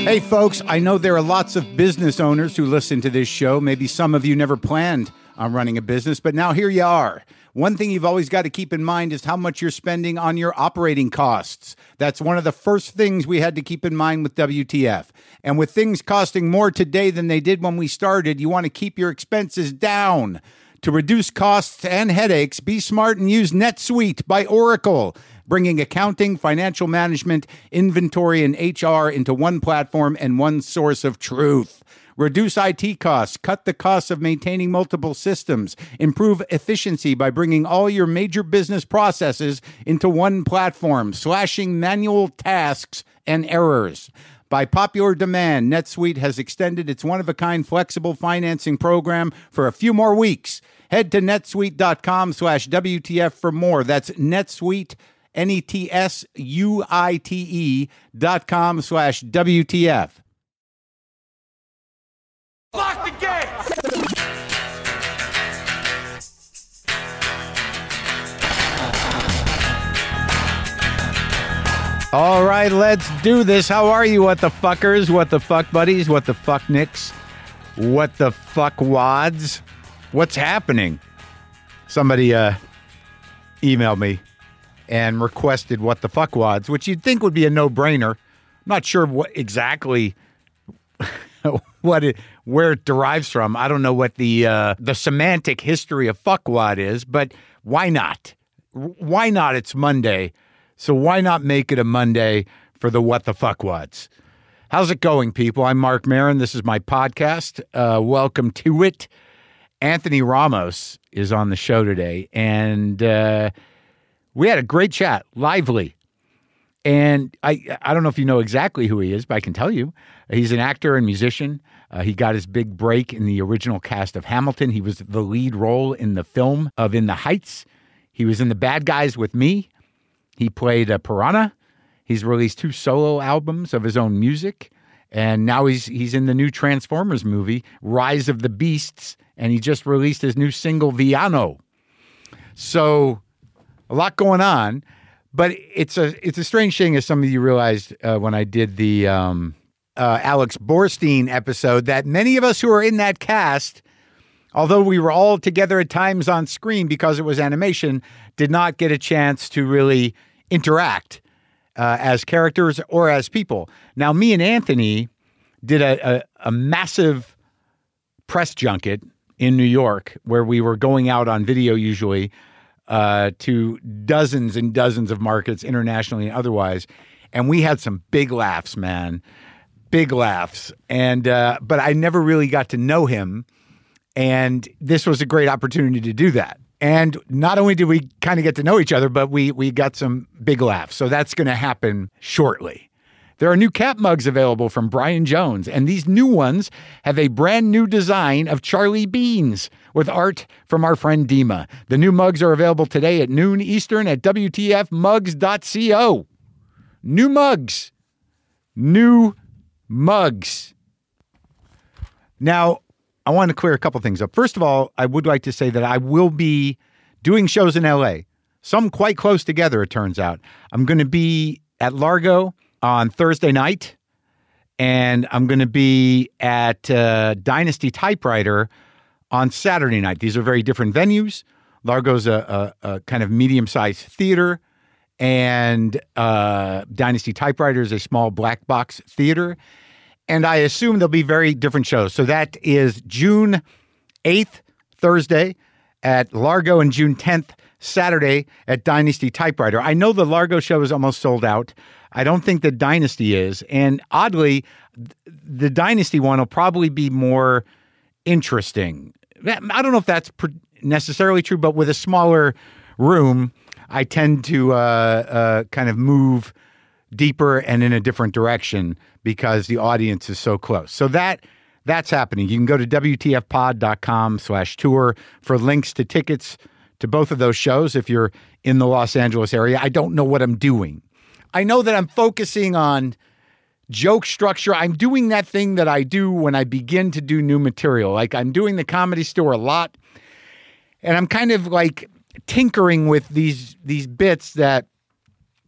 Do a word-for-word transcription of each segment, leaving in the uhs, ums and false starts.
Hey folks, I know there are lots of business owners who listen to this show. Maybe some of you never planned on running a business, but now here you are. One thing you've always got to keep in mind is how much you're spending on your operating costs. That's one of the first things we had to keep in mind with W T F. And with things costing more today than they did when we started, you want to keep your expenses down. To reduce costs and headaches, be smart and use NetSuite by Oracle, bringing accounting, financial management, inventory, and H R into one platform and one source of truth. Reduce I T costs, cut the costs of maintaining multiple systems, improve efficiency by bringing all your major business processes into one platform, slashing manual tasks and errors. By popular demand, NetSuite has extended its one-of-a-kind flexible financing program for a few more weeks. Head to netsuite.com slash WTF for more. That's NetSuite, N E T S U I T E dot com slash W T F. Lock the gate! All right, let's do this. How are you, what the fuckers, what the fuck buddies, what the fuck nicks, what the fuck wads? What's happening? Somebody uh, emailed me and requested what the fuck wads, which you'd think would be a no-brainer. I'm not sure what exactly what it, where it derives from. I don't know what the uh, the semantic history of fuckwad is, but why not? Why not? It's Monday, so why not make it a Monday for the what the fuckwads? How's it going, people? I'm Mark Maron. This is my podcast. Uh, welcome to it. Anthony Ramos is on the show today, and uh, we had a great chat, lively. And I I don't know if you know exactly who he is, but I can tell you. He's an actor and musician. Uh, he got his big break in the original cast of Hamilton. He was the lead role in the film of In the Heights. He was in The Bad Guys with Me. He played a Piranha. He's released two solo albums of his own music. And now he's he's in the new Transformers movie, Rise of the Beasts. And he just released his new single, Villano. So a lot going on. But it's a it's a strange thing, as some of you realized uh, when I did the um, uh, Alex Borstein episode, that many of us who are in that cast, although we were all together at times on screen because it was animation, did not get a chance to really interact uh, as characters or as people. Now, me and Anthony did a, a, a massive press junket in New York where we were going out on video usually uh, to dozens and dozens of markets internationally and otherwise. And we had some big laughs, man. Big laughs. And, uh, but I never really got to know him. And this was a great opportunity to do that. And not only did we kind of get to know each other, but we we got some big laughs. So that's going to happen shortly. There are new cap mugs available from Brian Jones, and these new ones have a brand new design of Charlie Beans with art from our friend Dima. The new mugs are available today at noon Eastern at W T F mugs dot co. New mugs. New mugs. Now, I want to clear a couple things up. First of all, I would like to say that I will be doing shows in L A, some quite close together, it turns out. I'm going to be at Largo on Thursday night, and I'm going to be at uh, Dynasty Typewriter on Saturday night. These are very different venues. Largo's a, a, a kind of medium-sized theater, and uh, Dynasty Typewriter is a small black box theater. And I assume there'll be very different shows. So that is June eighth, Thursday, at Largo, and June tenth, Saturday, at Dynasty Typewriter. I know the Largo show is almost sold out. I don't think the Dynasty is. And oddly, the Dynasty one will probably be more interesting. I don't know if that's necessarily true, but with a smaller room, I tend to uh, uh, kind of move deeper and in a different direction because the audience is so close. So that that's happening. You can go to W T F pod dot com slash tour for links to tickets to both of those shows if you're in the Los Angeles area. I don't know what I'm doing. I know that I'm focusing on joke structure. I'm doing that thing that I do when I begin to do new material. Like I'm doing the Comedy Store a lot, and I'm kind of like tinkering with these these bits that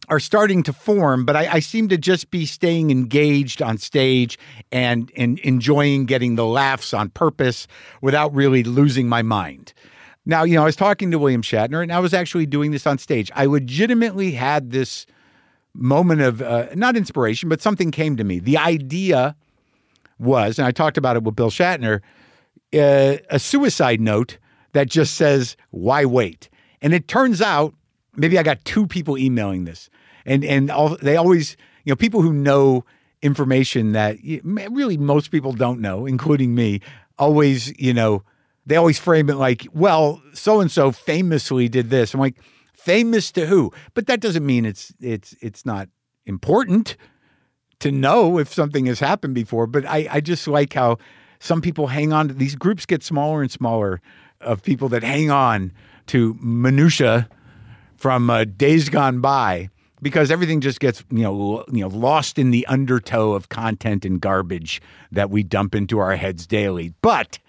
are starting to form, but I, I seem to just be staying engaged on stage and, and enjoying getting the laughs on purpose without really losing my mind. Now, you know, I was talking to William Shatner, and I was actually doing this on stage. I legitimately had this moment of, uh, not inspiration, but something came to me. The idea was, and I talked about it with Bill Shatner, uh, a suicide note that just says, why wait? And it turns out, maybe I got two people emailing this. And and all, they always, you know, people who know information that really most people don't know, including me, always, you know, they always frame it like, well, so-and-so famously did this. I'm like, famous to who? But that doesn't mean it's it's it's not important to know if something has happened before. But I, I just like how some people hang on to, these groups get smaller and smaller of people that hang on to minutia from uh, days gone by, because everything just gets, you know, you know, lost in the undertow of content and garbage that we dump into our heads daily. But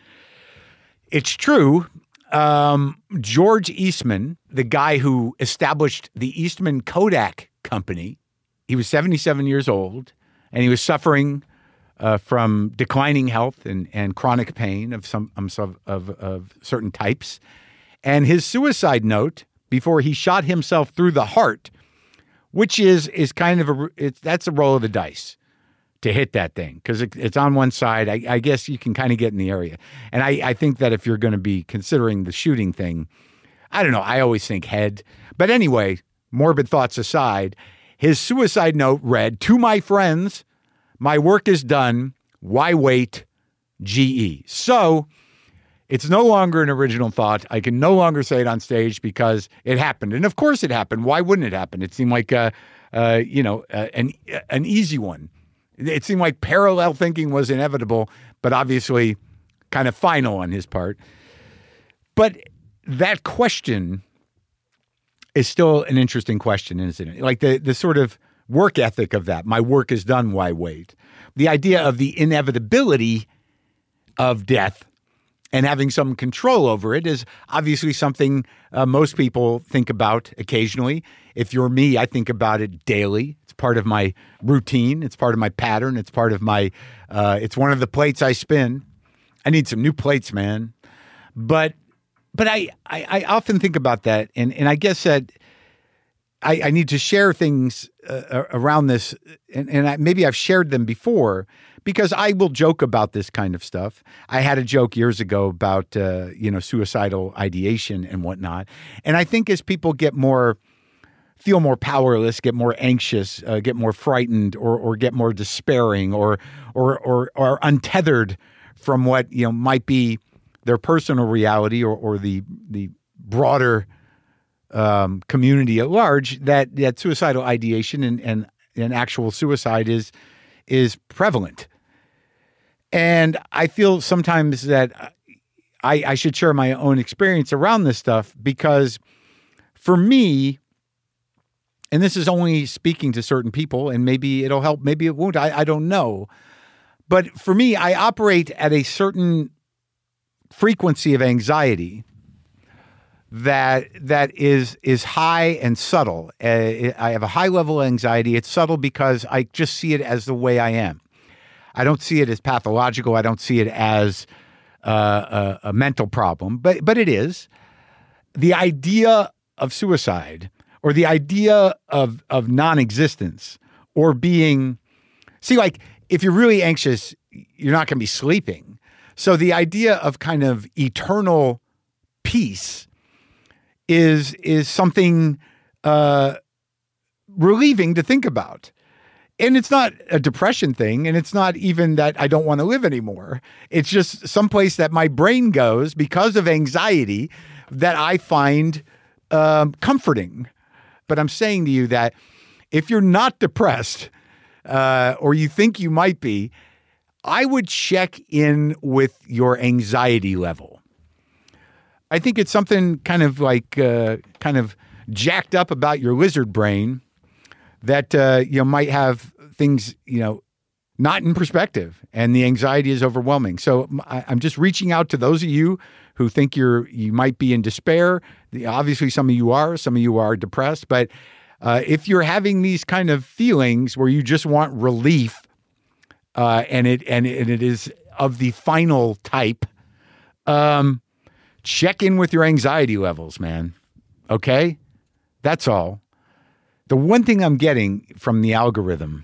it's true. Um, George Eastman, the guy who established the Eastman Kodak Company, he was seventy-seven years old, and he was suffering uh, from declining health and, and chronic pain of some of, of, of certain types. And his suicide note before he shot himself through the heart, which is is kind of a it's that's a roll of the dice to hit that thing, because it, it's on one side. I, I guess you can kind of get in the area, and I, I think that if you're going to be considering the shooting thing, I don't know. I always think head, but anyway, morbid thoughts aside, his suicide note read, "To my friends, my work is done. Why wait? G E." So it's no longer an original thought. I can no longer say it on stage because it happened. And of course it happened. Why wouldn't it happen? It seemed like, uh, uh, you know, uh, an, an easy one. It seemed like parallel thinking was inevitable, but obviously kind of final on his part. But that question is still an interesting question, isn't it? Like the, the sort of work ethic of that. My work is done. Why wait? The idea of the inevitability of death and having some control over it is obviously something uh, most people think about occasionally. If you're me, I think about it daily. It's part of my routine. It's part of my pattern. It's part of my, uh, it's one of the plates I spin. I need some new plates, man. But but I, I, I often think about that. And, and I guess that I, I need to share things uh, around this. And, and I, maybe I've shared them before, because I will joke about this kind of stuff. I had a joke years ago about, uh, you know, suicidal ideation and whatnot. And I think as people get more, feel more powerless, get more anxious, uh, get more frightened, or or get more despairing, or or or or untethered from what, you know, might be their personal reality or or the the broader um, community at large, that that suicidal ideation and and, and actual suicide is is prevalent. And I feel sometimes that I, I should share my own experience around this stuff, because for me, and this is only speaking to certain people, and maybe it'll help, maybe it won't, I, I don't know. But for me, I operate at a certain frequency of anxiety that that is is high and subtle. Uh, I have a high level of anxiety. It's subtle because I just see it as the way I am. I don't see it as pathological. I don't see it as uh, a, a mental problem, but but it is. The idea of suicide, or the idea of of non-existence, or being, see, like if you're really anxious, you're not going to be sleeping. So the idea of kind of eternal peace is is something uh, relieving to think about. And it's not a depression thing, and it's not even that I don't want to live anymore. It's just someplace that my brain goes because of anxiety that I find um, comforting. But I'm saying to you that if you're not depressed, uh, or you think you might be, I would check in with your anxiety level. I think it's something kind of like uh, kind of jacked up about your lizard brain that uh, you know might have things you know not in perspective, and the anxiety is overwhelming. So I, I'm just reaching out to those of you who think you're you might be in despair. The, obviously, some of you are, some of you are depressed, but Uh, if you're having these kind of feelings where you just want relief, uh, and it and, and it is of the final type, um, check in with your anxiety levels, man. Okay, that's all. The one thing I'm getting from the algorithm,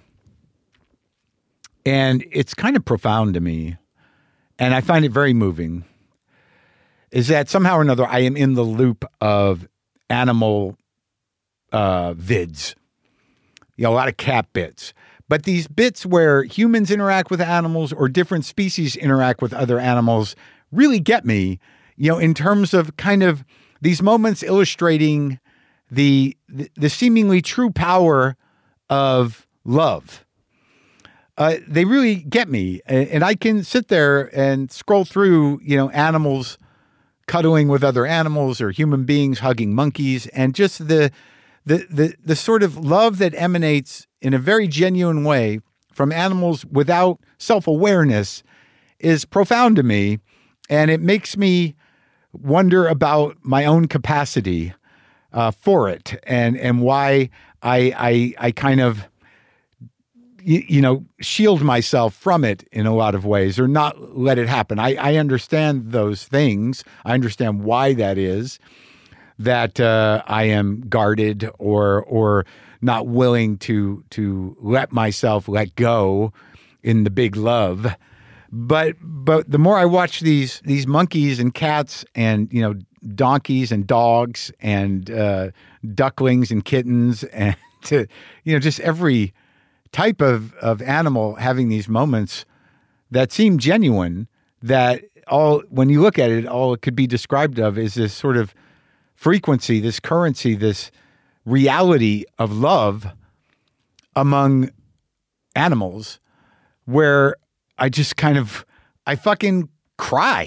and it's kind of profound to me, and I find it very moving, is that somehow or another I am in the loop of animal uh, vids. You know, a lot of cat bits. But these bits where humans interact with animals or different species interact with other animals really get me, you know, in terms of kind of these moments illustrating the the, the seemingly true power of love. Uh, they really get me. And, and I can sit there and scroll through, you know, animals cuddling with other animals or human beings hugging monkeys, and just the the the the sort of love that emanates in a very genuine way from animals without self-awareness is profound to me, and it makes me wonder about my own capacity uh, for it, and and why I I I kind of you, you know shield myself from it in a lot of ways, or not let it happen. I, I understand those things. I understand why that is. That uh, I am guarded or or not willing to to let myself let go in the big love. But but the more I watch these these monkeys and cats and you know donkeys and dogs and uh, ducklings and kittens and to, you know just every type of of animal having these moments that seem genuine, that all when you look at it, all it could be described of is this sort of frequency, this currency, this reality of love among animals, where I just kind of, I fucking cry.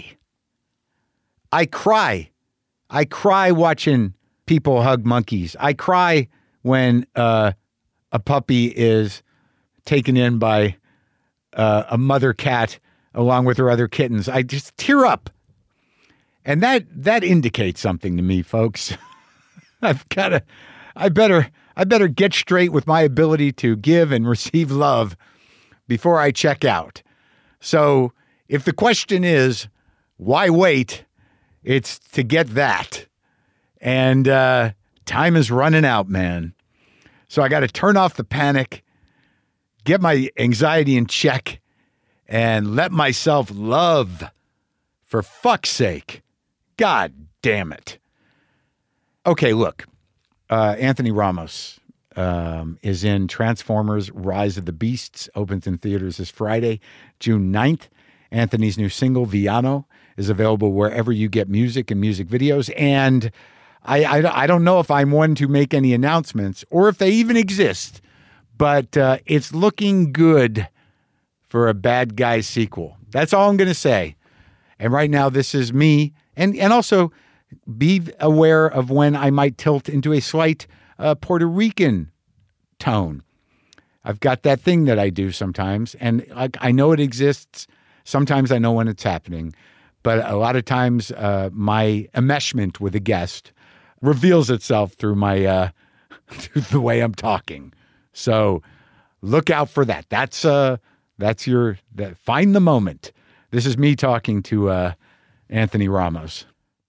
I cry. I cry watching people hug monkeys. I cry when uh, a puppy is taken in by uh, a mother cat along with her other kittens. I just tear up. And that that indicates something to me, folks. I've got to, I better, I better get straight with my ability to give and receive love before I check out. So if the question is, why wait? It's to get that. And uh, time is running out, man. So I got to turn off the panic, get my anxiety in check, and let myself love, for fuck's sake. God damn it. Okay, look. Uh, Anthony Ramos um, is in Transformers Rise of the Beasts, opens in theaters this Friday, June ninth. Anthony's new single, Villano, is available wherever you get music and music videos. And I, I, I don't know if I'm one to make any announcements or if they even exist, but uh, it's looking good for a Bad Guys sequel. That's all I'm going to say. And right now, this is me. And and also be aware of when I might tilt into a slight uh, Puerto Rican tone. I've got that thing that I do sometimes, and I, I know it exists. Sometimes I know when it's happening. But a lot of times uh, my enmeshment with a guest reveals itself through my uh, through the way I'm talking. So look out for that. That's uh, that's your that, find the moment. This is me talking to uh, Anthony Ramos.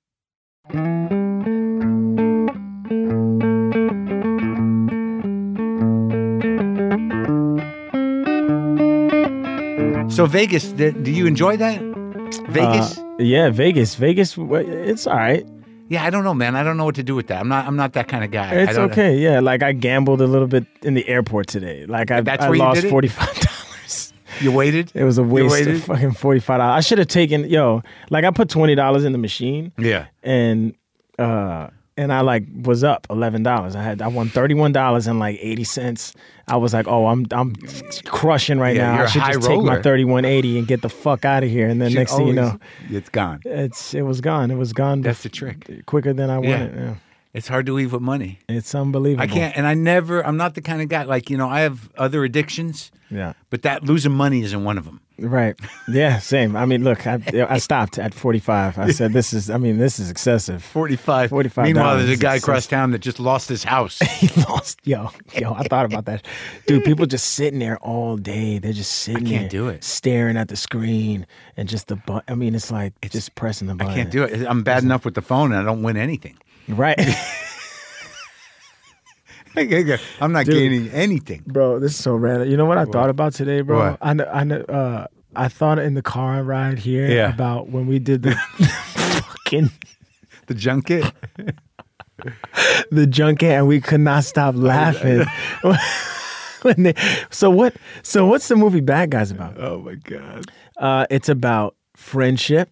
So Vegas, do you enjoy that? Vegas? Uh, yeah, Vegas. Vegas, it's all right. Yeah, I don't know, man. I don't know what to do with that. I'm not. I'm not that kind of guy. It's okay. Yeah, like I gambled a little bit in the airport today. Like I, That's I where lost you did it? forty-five dollars. You waited? It was a waste of fucking forty-five dollars. I should have taken, yo, like I put twenty dollars in the machine. Yeah. And uh, and I like was up eleven dollars. I had I won thirty-one dollars and like eighty cents. I was like, oh, I'm I'm crushing right yeah, now. You're I should a high just roller. take my thirty-one eighty and get the fuck out of here. And then Should next thing you know, it's gone. it's it was gone. It was gone. That's bef- the trick. Quicker than I Yeah. wanted. Yeah. It's hard to leave with money. It's unbelievable. I can't, and I never. I'm not the kind of guy like you know. I have other addictions. Yeah. But that losing money isn't one of them. Right. Yeah. Same. I mean, look, I I stopped at forty-five. I said, this is. I mean, this is excessive. Forty-five. Forty-five. Meanwhile, there's a guy across town that just lost his house. He lost. Yo, yo. I thought about that, dude. People just sitting there all day. They're just sitting I can't there, do it. staring at the screen and just the button. I mean, it's like it's, just pressing the button. I can't do it. I'm bad enough with the phone, and I don't win anything. Right. I'm not Dude, gaining anything, bro. This is so random. You know what I what? thought about today, bro? What? I know, I know, uh, I thought in the car ride here yeah. about when we did the fucking the junket, the junket, and we could not stop laughing. when they, so what? So what's the movie Bad Guys about? Oh my god! Uh, it's about friendship.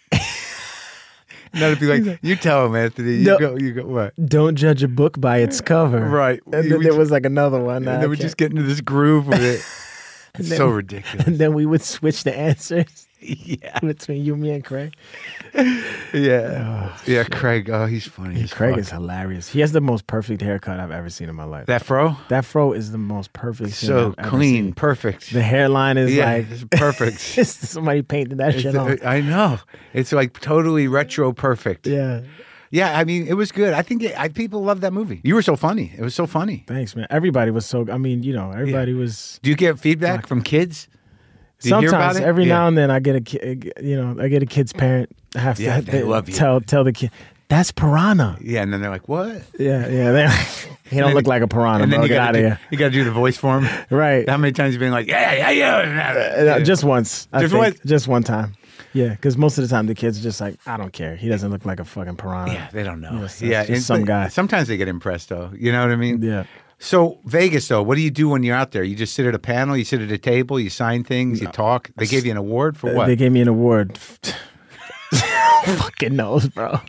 Not to be like, you tell him, Anthony. You no, go, you go, what? Don't judge a book by its cover. Right. And then we, there was like another one. And then we just get into this groove with it. It's then, so ridiculous. And then we would switch the answers. Yeah. Between you, me, and Craig. Yeah. Oh, yeah, Craig. Oh, he's funny. Hey, Craig fuck. is hilarious. He has the most perfect haircut I've ever seen in my life. That fro? That fro is the most perfect. So I've clean, ever perfect. The hairline is yeah, like it's perfect. Somebody painted that it's shit a, on. I know. It's like totally retro perfect. Yeah. Yeah, I mean, it was good. I think it, I, people love that movie. You were so funny. It was so funny. Thanks, man. Everybody was so. I mean, you know, everybody yeah. was. Do you get feedback from kids? Do Sometimes, every yeah. now and then, I get a ki- you know, I get a kid's parent. I have to yeah, they they love you. tell tell the kid that's piranha. Yeah, and then they're like, "What?" Yeah, yeah. They're like, he don't look like a piranha. And then bro. you Get out of do, here. You got to do the voice for him, right? How many times you been like, "Yeah, yeah, yeah"? yeah. Uh, just once. I just think. once. Just one time. Yeah, because most of the time the kids are just like, I don't care. He doesn't look like a fucking piranha. Yeah, they don't know. You know, so yeah, just some guy. Sometimes they get impressed, though. You know what I mean? Yeah. So Vegas, though, what do you do when you're out there? You just sit at a panel, you sit at a table, you sign things, you talk. They gave you an award for what? They gave me an award. Fucking knows, bro.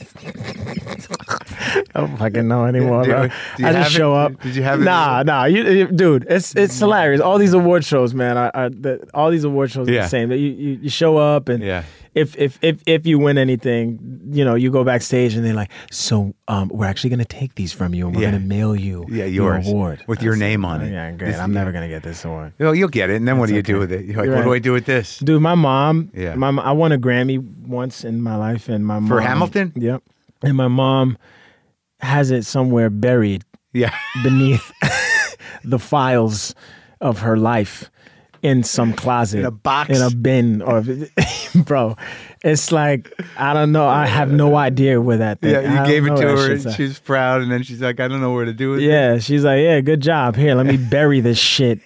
I don't fucking know anymore, bro. I just show it? up. Did you have it? Nah, nah, you, you, dude. It's it's hilarious. All these award shows, man. Are, are the, all these award shows yeah. are the same. You, you you show up and yeah. if if if if you win anything, you know, you go backstage and they're like, so um, we're actually gonna take these from you and we're yeah. gonna mail you yeah, your yours, award with your name on oh, it. Yeah, great. This, I'm never gonna get this award. Well, you'll get it, and then That's what do you okay. do with it? You're like, You're what right. do I do with this? Dude, my mom. Yeah. My I won a Grammy once in my life, and my mom For Hamilton. Yep. And my mom has it somewhere buried. Yeah. Beneath the files of her life in some closet. In a box. In a bin. Or, bro, it's like, I don't know. I have no idea where that thing. Yeah, you gave it to her, and shit's she's proud, and then she's like, I don't know where to do it. Yeah, she's like, yeah, good job. Here, let me bury this shit.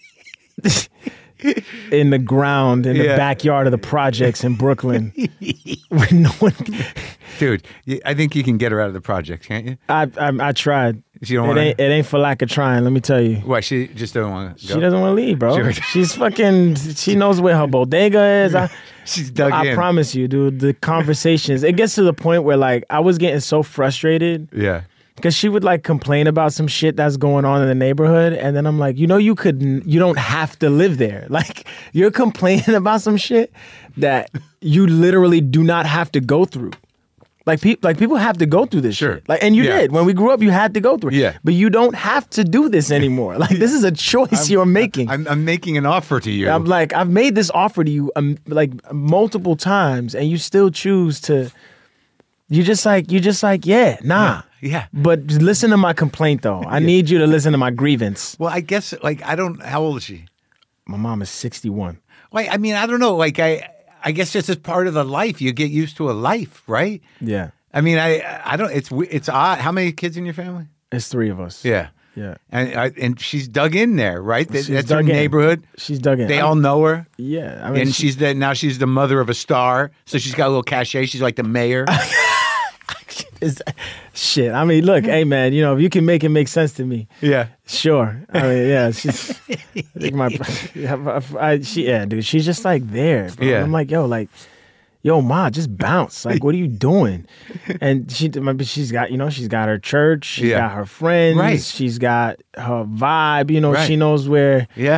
In the ground, in yeah. the backyard of the projects in Brooklyn. Where no one... Dude, I think you can get her out of the projects, can't you? I I, I tried. She don't it want ain't, it ain't for lack of trying, let me tell you. What, she just doesn't want to go? She doesn't want to leave, bro. She- She's fucking... She knows where her bodega is. I, She's dug I in. promise you, dude, the conversations... It gets to the point where, like, I was getting so frustrated... Yeah. Because she would like complain about some shit that's going on in the neighborhood, and then I'm like, you know, you could, you don't have to live there. Like, you're complaining about some shit that you literally do not have to go through. Like, people, like people have to go through this Sure. shit. Like, and you Yeah. did when we grew up. You had to go through it. Yeah. But you don't have to do this anymore. Like, this is a choice I'm- you're making. I'm, I'm making an offer to you. I'm like, I've made this offer to you um, like multiple times, and you still choose to. You just like, you just like, yeah, nah. Yeah. But just listen to my complaint, though. I need you to listen to my grievance. Well, I guess, like, I don't, how old is she? My mom is sixty-one. Like, I mean, I don't know. Like, I, I guess just as part of the life, you get used to a life, right? Yeah. I mean, I, I don't, it's, it's odd. How many kids in your family? It's three of us. Yeah. Yeah. And I, and she's dug in there, right? That- She's That's her dug in. neighborhood. She's dug in. They I'm- all know her. Yeah. I mean, And she- she's the, now she's the mother of a star. So she's got a little cachet. She's like the mayor. is, shit. I mean, look, hey, man, you know, if you can make it make sense to me, Yeah. sure. I mean, yeah. She's, I think my, yeah, I, she, yeah, dude, she's just like there. Bro. Yeah. I'm like, yo, like, yo, ma, just bounce. Like, what are you doing? And she, but she's got, you know, she's got her church. She's Yeah. got her friends. Right. She's got her vibe. You know, Right. she knows where. Yeah.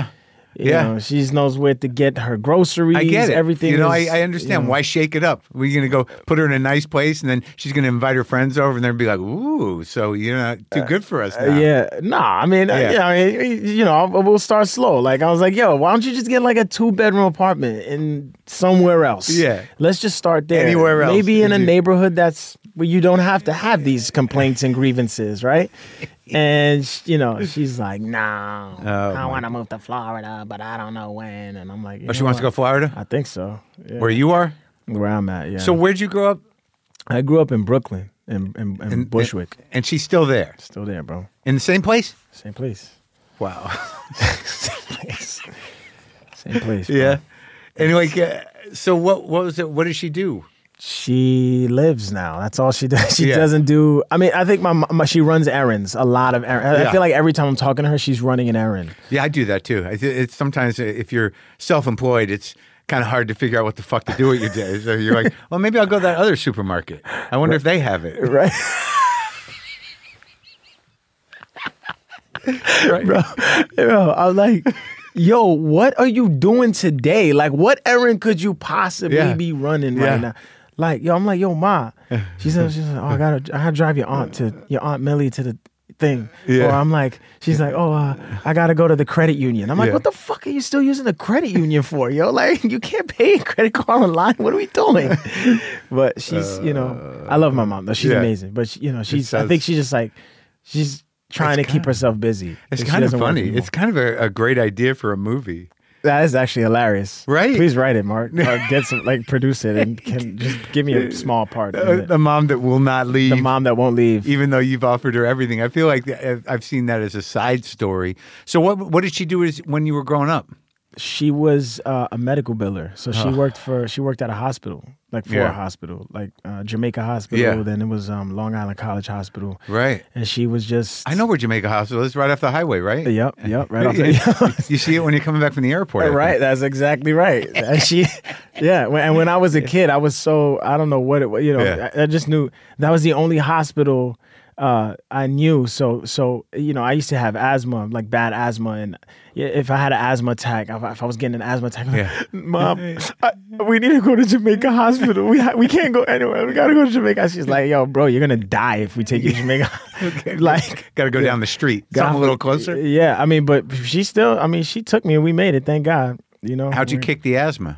You Yeah. know, she knows where to get her groceries. I get it. Everything. You know, is, I, I understand. you know. Why shake it up? We're going to go put her in a nice place, and then she's going to invite her friends over, and they'll be like, "Ooh, so you're not too good for us now." Uh, yeah, nah. I mean, uh, Yeah. yeah. I mean, you know, we'll start slow. Like I was like, yo, why don't you just get like a two bedroom apartment in somewhere else? Yeah. let's just start there. Anywhere else. Maybe in a You- neighborhood that's where you don't have to have these complaints and grievances, right? And sh- you know, she's like, no, Oh, I my want to move to Florida, but I don't know when. And I'm like, you Oh, she know wants to go what? to Florida? I think so. Yeah. Where you are? Where I'm at, yeah. So where'd you grow up? I grew up in Brooklyn, in, in, in Bushwick. And she's still there? Still there, bro. In the same place? Same place. Wow. Same place. Same place. bro. Yeah. Anyway, uh, so what what was it? What does she do? She lives now. That's all she does. She Yeah. doesn't do. I mean, I think my, my she runs errands. A lot of errands. I Yeah. feel like every time I'm talking to her, she's running an errand. Yeah, I do that too. I th- it's sometimes uh, if you're self-employed, it's kind of hard to figure out what the fuck to do with your day. So you're like, well, maybe I'll go to that other supermarket. I wonder if they have it. Right, Right? bro. Bro, I'm like, yo, what are you doing today? Like, what errand could you possibly Yeah. be running Yeah. right now? Like, yo, I'm like, yo, ma. She said, she said, oh, I gotta, I gotta drive your aunt to your aunt Millie to the thing. Yeah. Or I'm like, she's like, oh, uh, I gotta go to the credit union. I'm like, Yeah. what the fuck are you still using the credit union for, yo? Like, you can't pay a credit card online. What are we doing? But she's, you know, I love my mom though. She's Yeah. amazing. But she, you know, she's. I sounds- think she's just like, she's trying It's to keep kinda- herself busy. It's She kind of doesn't work funny. anymore. It's kind of a, a great idea for a movie. That is actually hilarious. Right? Please write it, Mark. Or get some, like, produce it and can just give me a small part. in Uh, it. the mom that will not leave, The mom that won't leave. even though you've offered her everything. I feel like I've I've seen that as a side story. So what what did she do as, when you were growing up? She was uh, a medical biller, so she Oh. worked for. She worked at a hospital, like for Yeah. a hospital, like uh, Jamaica Hospital. Yeah. Then it was um, Long Island College Hospital, Right. and she was just. I know where Jamaica Hospital is, right off the highway, right? Yep, yep, right off the. You see it when you're coming back from the airport. I think. Right, that's exactly right. And she, yeah. When, and when I was a kid, I was so I don't know what it was. You know, Yeah. I, I just knew that was the only hospital uh, I knew. So, so you know, I used to have asthma, like bad asthma, and if I had an asthma attack, if I, if I was getting an asthma attack, I'm like, Yeah. Mom, I, we need to go to Jamaica Hospital. We ha- we can't go anywhere. We gotta go to Jamaica. She's like, yo, bro, you're gonna die if we take you to Jamaica. Like. Got to go down the street. Something a little closer. Yeah, I mean, but she still, I mean, she took me and we made it, thank God. You know, How'd you We- kick the asthma?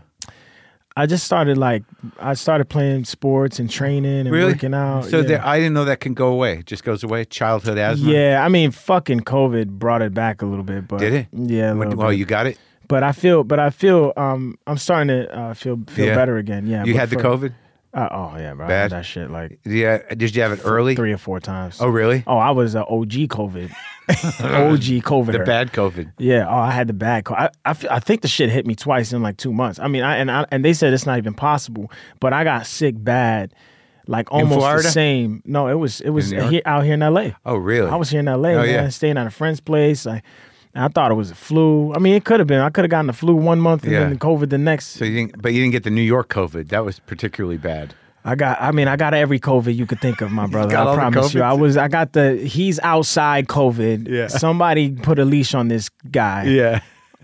I just started like I started playing sports and training and Really? working out. So yeah. there, I didn't know that can go away. It just goes away. Childhood asthma. Yeah, I mean, fucking COVID brought it back a little bit, but Did it? Yeah, a When- little well, bit. you got it. But I feel, but I feel, um, I'm starting to uh, feel feel Yeah. better again. Yeah, You but had the for- COVID. Uh, oh yeah, bro. I Bad? had that shit like Yeah. Did you have it early? three or four times. Oh, really? Oh, I was uh, O G COVID. O G COVID. The bad COVID. Yeah. Oh, I had the bad. Co- I, I, f- I think the shit hit me twice in like two months. I mean, I and I, and they said it's not even possible, but I got sick bad, like almost Florida? the same. No, it was it was In New York? here, out here in L A. Oh, really? I was here in L A, Oh, man, yeah. staying at a friend's place. I, I thought it was a flu. I mean, it could have been. I could have gotten the flu one month and Yeah. then the COVID the next. So you didn't, but you didn't get the New York COVID. That was particularly bad. I got. I mean, I got every COVID you could think of, my brother. got all I the promise you. COVIDs? I was. I got the. He's outside COVID. Yeah. Somebody put a leash on this guy. Yeah.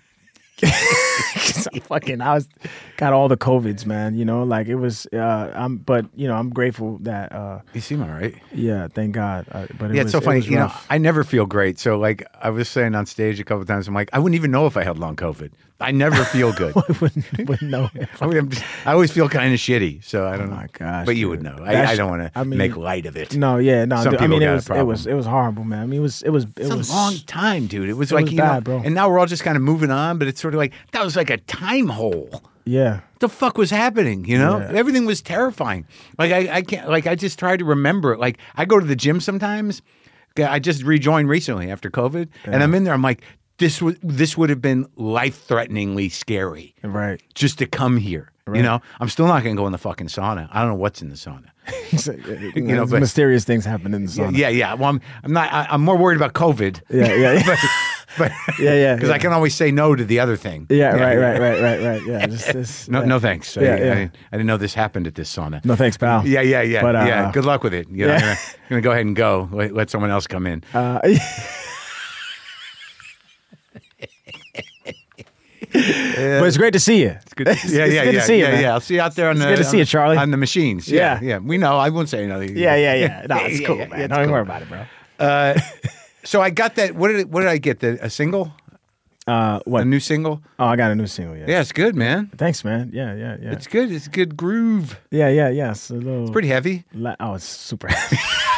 I fucking. I was got all the COVIDs, man. You know, like it was. Uh, I'm. But you know, I'm grateful that. Uh, You seem all right. yeah. Thank God. Uh, but it Yeah, was, it's so it funny. was You know, rough. I never feel great. So, like, I was saying on stage a couple times, I'm like, I wouldn't even know if I had long COVID. I never feel good. I wouldn't, wouldn't know. I, mean, I'm just, I always feel kind of shitty. So I don't Oh know. my gosh, But you dude. would know. That I, I sh- don't want to I mean- make light of it. No, yeah, no. Some dude, I people mean, it got a was, it problem. was, it was horrible, man. I mean, it was, it was, it It's was a long time, dude. It was it like, was you know, bad, bro. and now we're all just kind of moving on, but it's sort of like, that was like a time hole. What Yeah. the fuck was happening? You know, Yeah. everything was terrifying. Like I, I can't. Like I just try to remember it. Like I go to the gym sometimes. I just rejoined recently after COVID, and I'm in there. I'm like, this would this would have been life threateningly scary Right. just to come here. You Right. know, I'm still not going to go in the fucking sauna. I don't know what's in the sauna. you know, but- mysterious things happen in the sauna. Yeah, yeah. Well, I'm, I'm not. I, I'm more worried about COVID. Yeah, yeah, yeah. but Yeah, yeah, because yeah. I can always say no to the other thing. Yeah, right, right, right, right, right. Yeah, just this. No, yeah. no thanks. I, Yeah, I, yeah. didn't, I didn't know this happened at this sauna. No thanks, pal. Yeah, yeah, yeah, But, uh, yeah. Good luck with it. You know, yeah. I'm, gonna, I'm gonna go ahead and go. Let, let someone else come in. Uh, But it's great to see you. It's good. To, yeah, it's yeah, good yeah, to see you, yeah, man. yeah. I'll see you out there on It's the. good to on, see you, Charlie. On the machines. Yeah, Yeah. yeah. We know. I won't say anything. Yeah, yeah, yeah. No, it's Yeah, cool, yeah, man. yeah, Don't it's even cool. worry about it, bro. Uh, so I got that. What did it, what did I get? The, a single? Uh, what? A new single? Oh, I got a new single. Yeah. Yeah, it's good, man. Thanks, man. Yeah, yeah, yeah. It's good. It's a good groove. yeah, yeah, yeah. It's a little. It's Pretty heavy. La- oh, it's super heavy.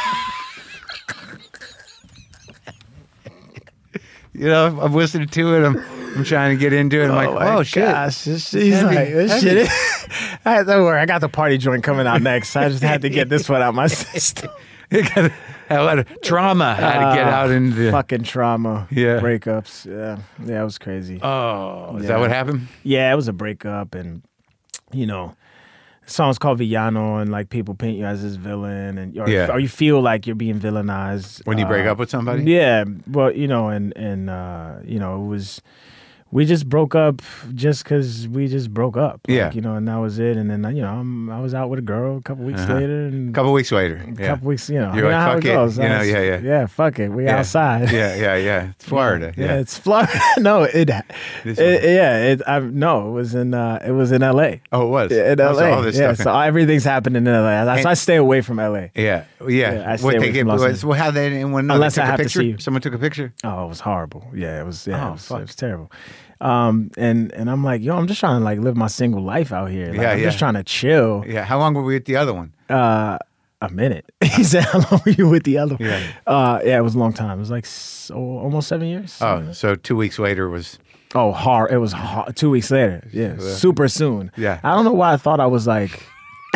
You know, I'm listening to it. I'm, I'm trying to get into it. I'm like, my oh shit. Gosh, this, It's he's heavy, like, this heavy. shit. Is, I, don't worry, I got the party joint coming out next. I just had to get this one out my system. You got a lot of trauma. How to get out into the. Fucking trauma. Yeah. Breakups. Yeah. Yeah, it was crazy. Oh, is Yeah. that what happened? Yeah, it was a breakup, and you know, the song's called Villano, and like people paint you as this villain, and or, Yeah. or you feel like you're being villainized When you break uh, up with somebody? Yeah, well, you know, and and uh, you know, it was we just broke up just because we just broke up. Like, Yeah. you know, and that was it. And then you know, I'm, I was out with a girl a couple weeks Uh-huh. later, and A couple weeks later. a Yeah. couple weeks, you know, You're you know like, how fuck it it, goes. you know, That's- yeah, yeah. yeah, fuck it, we Yeah. outside. Yeah, yeah, yeah. It's Florida. Yeah, Yeah. it's Florida. no, it, This it one. yeah, it I no, it was in uh, it was in L A. Oh, it was. In Oh, L A. so all this yeah, stuff. so everything's happening in L A. That's And- why I stay away from L A. Yeah, yeah. Yeah, I stay what away they get? from Los was- Angeles. Well, how they anyone know? Unless They I took a have to picture? see you. Someone took a picture. Oh, it was horrible. Yeah, it was. Yeah, Oh, it, was, fuck. it was terrible. Um, and and I'm like, yo, I'm just trying to like live my single life out here. Like, Yeah, I'm yeah. just trying to chill. Yeah. How long were we at the other one? Uh, a minute. He said, how long were you with the other one? Yeah. Uh, yeah, it was a long time. It was like so, almost seven years. Oh, so two weeks later was. Oh, hard. It was hard. Two weeks later. Yeah, super soon. Yeah. I don't know why I thought I was like,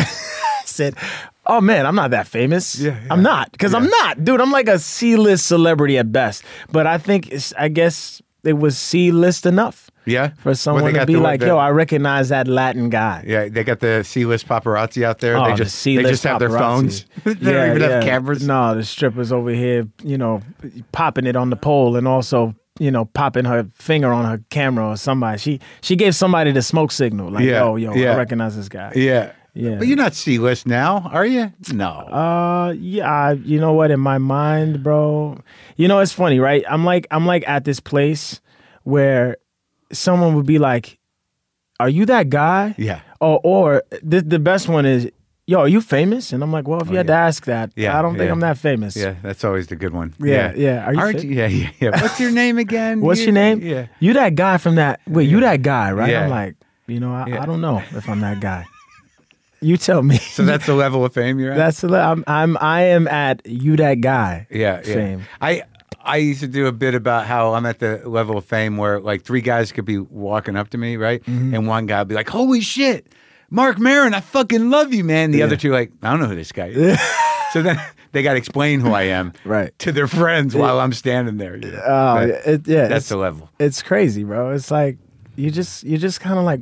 said, oh man, I'm not that famous. Yeah, yeah. I'm not. Because I'm Yeah. not. Dude, I'm like a C-list celebrity at best. But I think, it's, I guess it was C-list enough Yeah. for someone they to got be the- like, the- yo, I recognize that Latin guy. Yeah, they got the C-list paparazzi out there. Oh, they the just C-list they just have their paparazzi. phones. they don't even have cameras. No, the strippers over here, you know, popping it on the pole and also, you know, popping her finger on her camera or somebody. She she gave somebody the smoke signal, like, Yeah, yo, yo, yeah. I recognize this guy. Yeah. Yeah. But you're not C-list now, are you? No. Uh, yeah, I, you know what? In my mind, bro, you know it's funny, right? I'm like, I'm like at this place where someone would be like, "Are you that guy?" Yeah. Or, or the the best one is, "Yo, are you famous?" And I'm like, "Well, if you had yeah. to ask that, Yeah, I don't think yeah. I'm that famous." Yeah, that's always the good one. Yeah, yeah. Are you Aren't fit? you? Yeah, yeah, yeah. What's your name again? What's You- your name? Yeah. You that guy from that? Wait, you that guy, right? Yeah. I'm like, you know, I, Yeah. I don't know if I'm that guy. You tell me. So that's the level of fame you're at? That's the, I'm I'm I am at you that guy. Yeah, yeah. Fame. I I used to do a bit about how I'm at the level of fame where like three guys could be walking up to me, right? Mm-hmm. And one guy would be like, "Holy shit, Mark Maron, I fucking love you, man." The Yeah. other two like, "I don't know who this guy is." So then they got to explain who I am Right. to their friends while I'm standing there. you know? Oh, But it, yeah. that's it's, the level. it's crazy, bro. It's like you just you just kind of like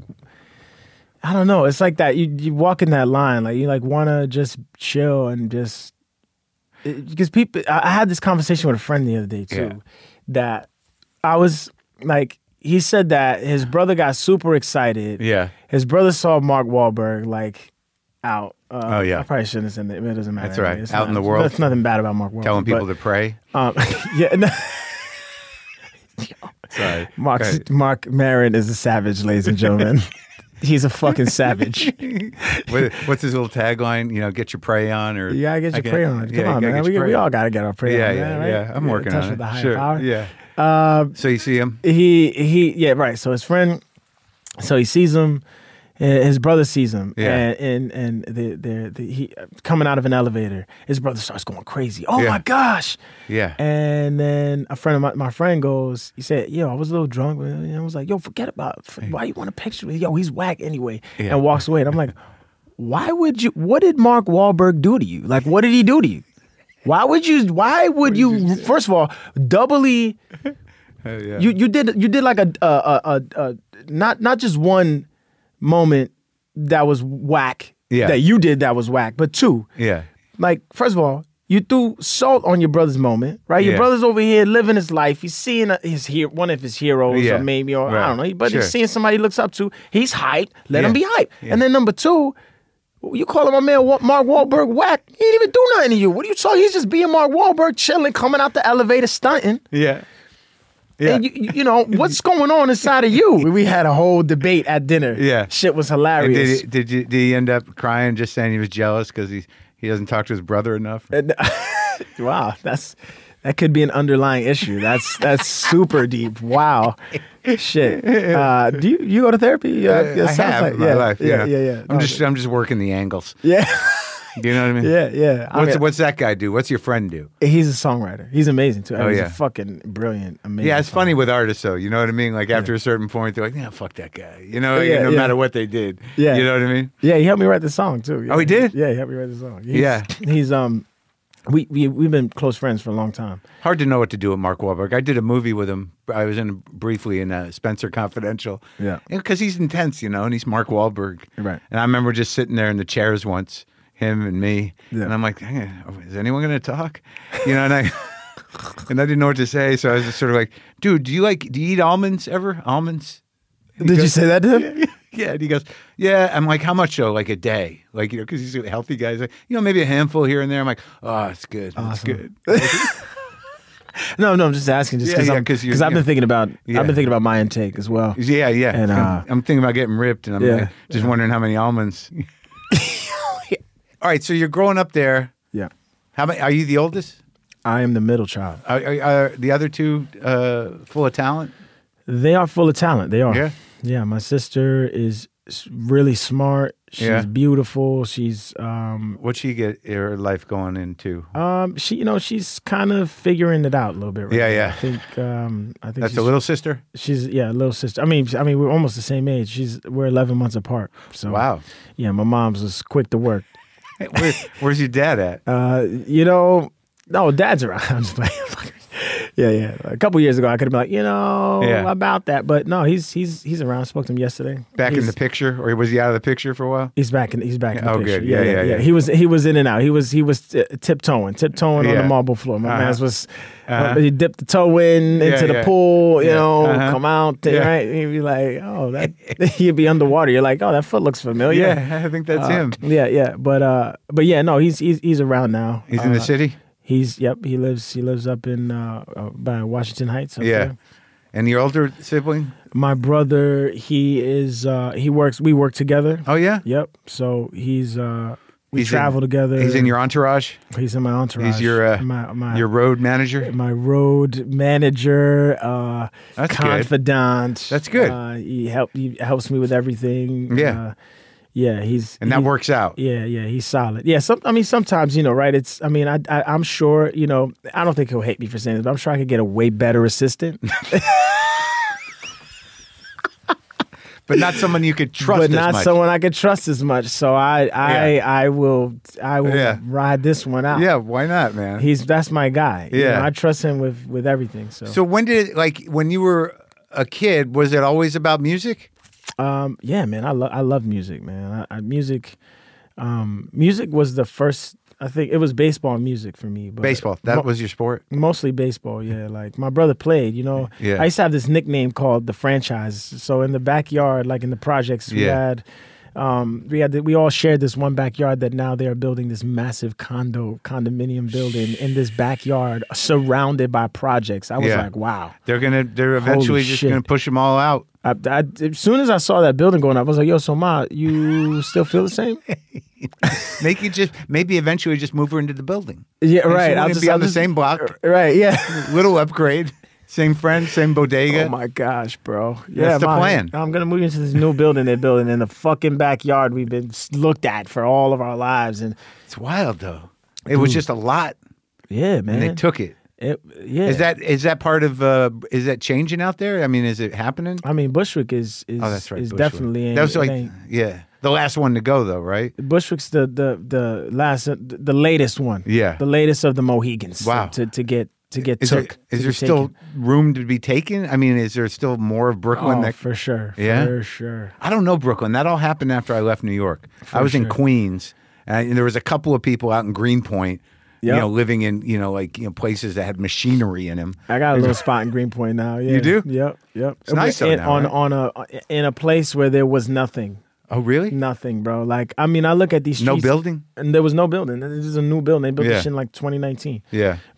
I don't know. It's like that. You you walk in that line, like you like want to just chill and just because people. I, I had this conversation with a friend the other day too, Yeah. that I was like, he said that his brother got super excited. Yeah. His brother saw Mark Wahlberg like out. Uh, Oh, yeah. I probably shouldn't have said that. It doesn't matter. That's right. It's Out in not- the world. That's nothing bad about Mark Wahlberg. Telling people but, to pray. um, yeah. No, Sorry. Mark Go ahead. Mark Maron is a savage, ladies and gentlemen. He's a fucking savage. What- What's his little tagline? You know, get your prey on, or You gotta get I your get- prey on. Come yeah, you on, gotta man. get We, your we prey all on. gotta get our prey Yeah, on, yeah, man, right? yeah. I'm Yeah, working touch on with it. the higher Sure. power. Yeah. Uh, So you see him? he he yeah right. So his friend, so he sees him. uh, His brother sees him, Yeah. and and and the, the, the he coming out of an elevator. His brother starts going crazy. Oh Yeah. my gosh! Yeah. And then a friend of my, my friend goes, he said, yo, I was a little drunk. And I was like, yo, forget about it. Why you want a picture with Yo, he's whack anyway. Yeah. And walks away. And I'm like, why would you, what did Mark Wahlberg do to you? Like, what did he do to you? Why would you, why would you, first of all, doubly, Uh, yeah. you you did, you did like a, a, a, a, a not, not just one moment that was whack Yeah. that you did that was whack, but two, yeah. like, first of all, you threw salt on your brother's moment, right? Your Yeah. brother's over here living his life. He's seeing a, his he- one of his heroes, Yeah. or maybe, or I Right. don't know, but Sure. he's seeing somebody he looks up to. He's hyped. Let Yeah. him be hyped. Yeah. And then number two, you calling my man Wa- Mark Wahlberg whack? He didn't even do nothing to you. What are you talking? He's just being Mark Wahlberg, chilling, coming out the elevator, stunting. Yeah. Yeah. And you, you know, what's going on inside of you? We had a whole debate at dinner. Yeah. Shit was And hilarious. did, he, did, you, did he end up crying just saying he was jealous because he, he doesn't talk to his brother enough? And- wow, that's that could be an underlying issue. That's that's super deep. Wow, shit. Uh, do you you go to therapy? Uh, Uh, it I sounds have like- in my yeah, life. Yeah, Yeah, yeah, yeah. I'm No, just I'm just working the angles. yeah, Do you know what I mean? yeah, yeah. I What's mean, what's that guy do? What's your friend do? he's a songwriter. He's amazing too. I mean, Oh, he's yeah. a fucking brilliant, amazing. Yeah, it's funny songwriter. with artists though. You know what I mean? Like after a certain point, they're like, "Yeah, fuck that guy." You know, Yeah, no yeah. matter what they did. Yeah. You know what I mean? Yeah, he helped me write the song too. Yeah. Oh, he did? Yeah, he helped me write the song. He's, Yeah. he's um, we we we've been close friends for a long time. Hard to know what to do with Mark Wahlberg. I did a movie with him. I was in briefly in uh, Spencer Confidential. Yeah. Because he's intense, you know, and he's Mark Wahlberg. Right. And I remember just sitting there in the chairs once, him and me, Yeah. and I'm like, "Hey, is anyone going to talk?" You know, and I and I didn't know what to say, so I was just sort of like, "Dude, do you like? Do you eat almonds ever? Almonds?" And he Did you goes, say that to him? Yeah, and he goes, "Yeah." I'm like, "How much though? Like a day? Like, you know, because he's a healthy guy. He's like, you know, maybe a handful here and there." I'm like, "Oh, it's good. It's Awesome. good." No, no, I'm just asking, just Yeah, because yeah, I'm 'cause you- because I've yeah. been thinking about Yeah. I've been thinking about my intake as well. Yeah, yeah. And, uh, I'm, I'm thinking about getting ripped, and I'm Yeah. like, just wondering how many almonds. All right, so you're growing up there. Yeah, How many? Are you the oldest? I am the middle child. Are, are, are the other two uh, full of talent? They are full of talent. They are. Yeah? Yeah. My sister is s- really smart. She's Yeah. beautiful. She's um What'd she get her life going into? um she you know she's kind of figuring it out a little bit. Right Yeah, now. yeah. I think um I think That's she's, a little sister. She's yeah, a little sister. I mean I mean we're almost the same age. She's we're eleven months apart. So Wow. Yeah, my mom's was quick to work. Where, where's your dad at? Uh, you know, no, dad's around. I'm just playing. yeah, yeah. A couple years ago, I could have been like, you know, Yeah. about that, but no, he's he's he's around. I spoke to him yesterday. Back in He's- the picture, or was he out of the picture for a while? He's back in. He's back in the Oh, picture. good. Yeah, yeah, yeah. He was he was in and out. He was he was t- tiptoeing, tiptoeing on Yeah. the marble floor. My Uh-huh. man's was Uh-huh. he dipped the toe in Yeah, into the yeah. pool. You Yeah. know, Uh-huh. come out. Yeah. Right? He'd be like, oh, that he'd be underwater. You're like, oh, that foot looks familiar. Yeah, I think that's Uh, him. Yeah, yeah. But uh, but yeah, no, he's he's he's around now. He's in the Uh, city. He's yep. He lives he lives up in uh, uh by Washington Heights. Up Yeah. there. And your older sibling? My brother, he is uh he works. We work together. Oh yeah. Yep. So he's uh we He's travel in, together. He's in your entourage. He's in my entourage. He's your uh, my my your road manager. my road manager, uh, That's good. confidant. That's good. Uh, he help he helps me with everything. Yeah. Uh, yeah. He's And that he- works out. Yeah, yeah, he's solid. Yeah, some. I mean, sometimes you know, right? It's. I mean, I, I, I'm sure you know. I don't think he'll hate me for saying this, but I'm sure I could get a way better assistant, But not someone you could trust but as not much. someone I could trust as much. So I, I, Yeah. I will, I will Yeah. ride this one out. Yeah, why not, man? He's that's my guy. You Yeah. know, I trust him with with everything. So, So when did it, like when you were a kid, was it always about music? um, yeah, man, I love I love music, man. I, I, music, um, music was the first. I think it was baseball and music for me. But Baseball. That mo- was your sport? Mostly baseball, yeah. Like my brother played, you know. Yeah. I used to have this nickname called the franchise. So in the backyard, like in the projects, we Yeah. had, um, we had, the, we all shared this one backyard that now they are building this massive condo condominium building in this backyard, surrounded by projects. I was Yeah. like, wow. They're gonna. They're eventually just shit. gonna push them all out. I, I, as soon as I saw that building going up, I was like, yo, so Ma, you still feel the same? Make you just maybe eventually just move her into the building. Yeah, And right. She I'll wouldn't just be I'll on the just- same block. Right, yeah. Little upgrade. Same friend, same bodega. Oh my gosh, bro! Yeah, the Ma, plan. I'm gonna move into this new building they're building in the fucking backyard we've been s- looked at for all of our lives, and It's wild though. It was Dude. just a lot, yeah, man. and they took it. it. Yeah, Is that is that part of? Uh, is that changing out there? I mean, is it happening? I mean, Bushwick is is Oh, that's right. is Bushwick. definitely ain't, that was it like ain't- yeah, the last one to go though, right? Bushwick's the the the last the latest one. Yeah. the latest of the Mohegans. Wow. to to get to get Is took. there, to is be there still taken. room to be taken? I mean, is there still more of Brooklyn? Oh, that, for sure. Yeah? for sure. I don't know Brooklyn. That all happened after I left New York. I was in sure. Queens, and there was a couple of people out in Greenpoint, you Yep. know, living in you know like you know places that had machinery in them. I got a little spot in Greenpoint now. Yeah. You do? Yep. Yep. It's nice though in, now, on right? on a in a place where there was nothing. Oh, really? Nothing, bro. Like, I mean, I look at these No streets. building? And there was no building. This is a new building. They built Yeah. this shit in like twenty nineteen. Yeah. But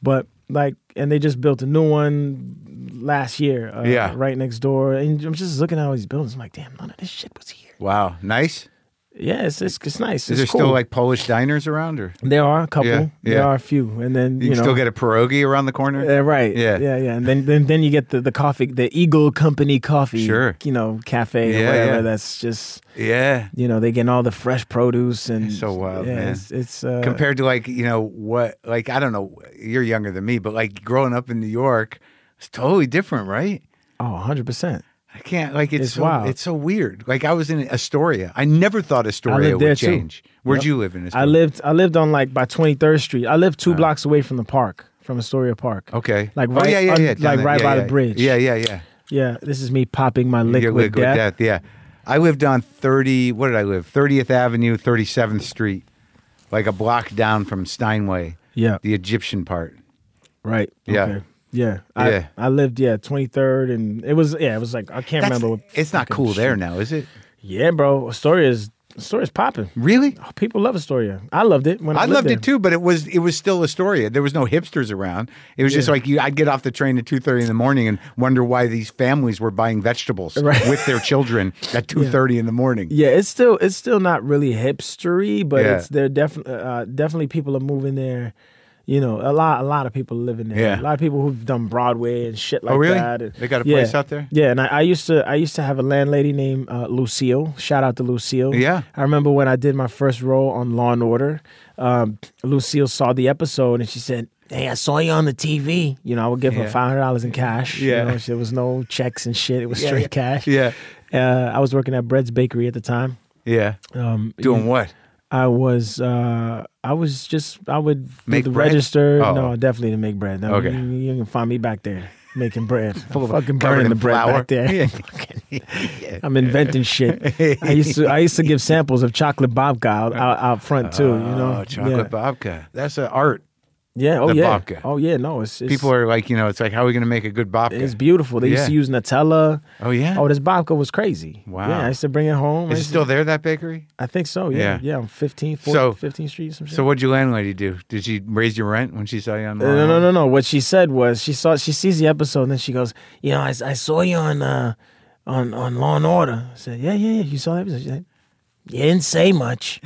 like, and they just built a new one last year. Uh, Yeah. right next door. And I'm just looking at all these buildings. I'm like, damn, none of this shit was here. Wow, nice. Yeah, it's it's, it's nice. Is it's there cool. still like Polish diners around, or There are a couple. Yeah, There yeah. are a few, and then you, you, can know, still get a pierogi around the corner? Uh, right. Yeah. Yeah, yeah. And then, then then you get the, the coffee, the Eagle Company coffee, Sure. you know, cafe Yeah, or whatever. yeah. That's just, Yeah. you know, they getting all the fresh produce and It's so wild, yeah, man. It's, it's uh, Compared to like, you know, what, like, I don't know, you're younger than me, but like growing up in New York, it's totally different, right? oh, one hundred percent. I can't, like, it's, It's so, wild. it's so weird. Like, I was in Astoria. I never thought Astoria lived there would too. change. Where'd Yep. you live in Astoria? I lived I lived on like by twenty-third Street. I lived two blocks away from the park, from Astoria Park. Okay. Like oh, right yeah, yeah, un- yeah. down like there. right Yeah, by yeah. the bridge. Yeah, yeah, yeah. Yeah, this is me popping my Your liquid, liquid death. death. Yeah. I lived on thirty, what did I live? thirtieth Avenue, thirty-seventh Street, like a block down from Steinway, Yeah, the Egyptian part. right. Yeah. Okay. Yeah. I, Yeah. I lived, yeah, twenty-third, and it was, yeah, it was like, I can't That's- remember. What it's not fucking cool there street. now, is it? Yeah, bro. Astoria is, Astoria's popping. Really? Oh, people love Astoria. I loved it when I, I lived loved there. it too, but it was it was still Astoria. There was no hipsters around. It was just Yeah. like you. I'd get off the train at two thirty in the morning and wonder why these families were buying vegetables Right. with their children at two thirty in the morning. Yeah, it's still it's still not really hipstery, but Yeah. it's there definitely uh, definitely people are moving there. You know, a lot a lot of people living there. Yeah. A lot of people who've done Broadway and shit like Oh, really? that. And- They got a yeah. place out there? Yeah, and I, I used to I used to have a landlady named uh, Lucille. Shout out to Lucille. Yeah. I remember when I did my first role on Law and Order. Um, Lucille saw the episode and she said, "Hey, I saw you on the T V." You know, I would give Yeah. her five hundred dollars in cash. Yeah. You know, there was no checks and shit. It was Yeah, straight yeah. cash. Yeah, Uh, I was working at Bread's Bakery at the time. yeah. Um, Doing what? I was uh I was just I would Make do the bread? register. Oh. No, definitely to make bread. No, Okay. you, you can find me back there making bread. Full of- fucking covered burning in the bread flour. back there. Yeah. Fucking- I'm inventing shit. I used to I used to give samples of chocolate babka out, out, out front too. You know, Oh, chocolate yeah. babka. That's an art. Yeah. Oh the yeah. babka. Oh yeah. No, it's, it's People are like, you know, it's like, how are we going to make a good babka? It's beautiful. They used Yeah. to use Nutella. Oh, yeah? Oh, this babka was crazy. Wow. Yeah, I used to bring it home. I Is it used still to- there, that bakery? I think so. Yeah. Yeah. Yeah. On fifteenth, So- fifteenth Street. Some shit. So what'd your landlady do? Did she raise your rent when she saw you on the Uh, no, no, no, no. What she said was she saw she sees the episode and then she goes, you know, I, I saw you on uh, on on Law and Order. I said, yeah, yeah, yeah. You saw that episode? She said, you didn't say much.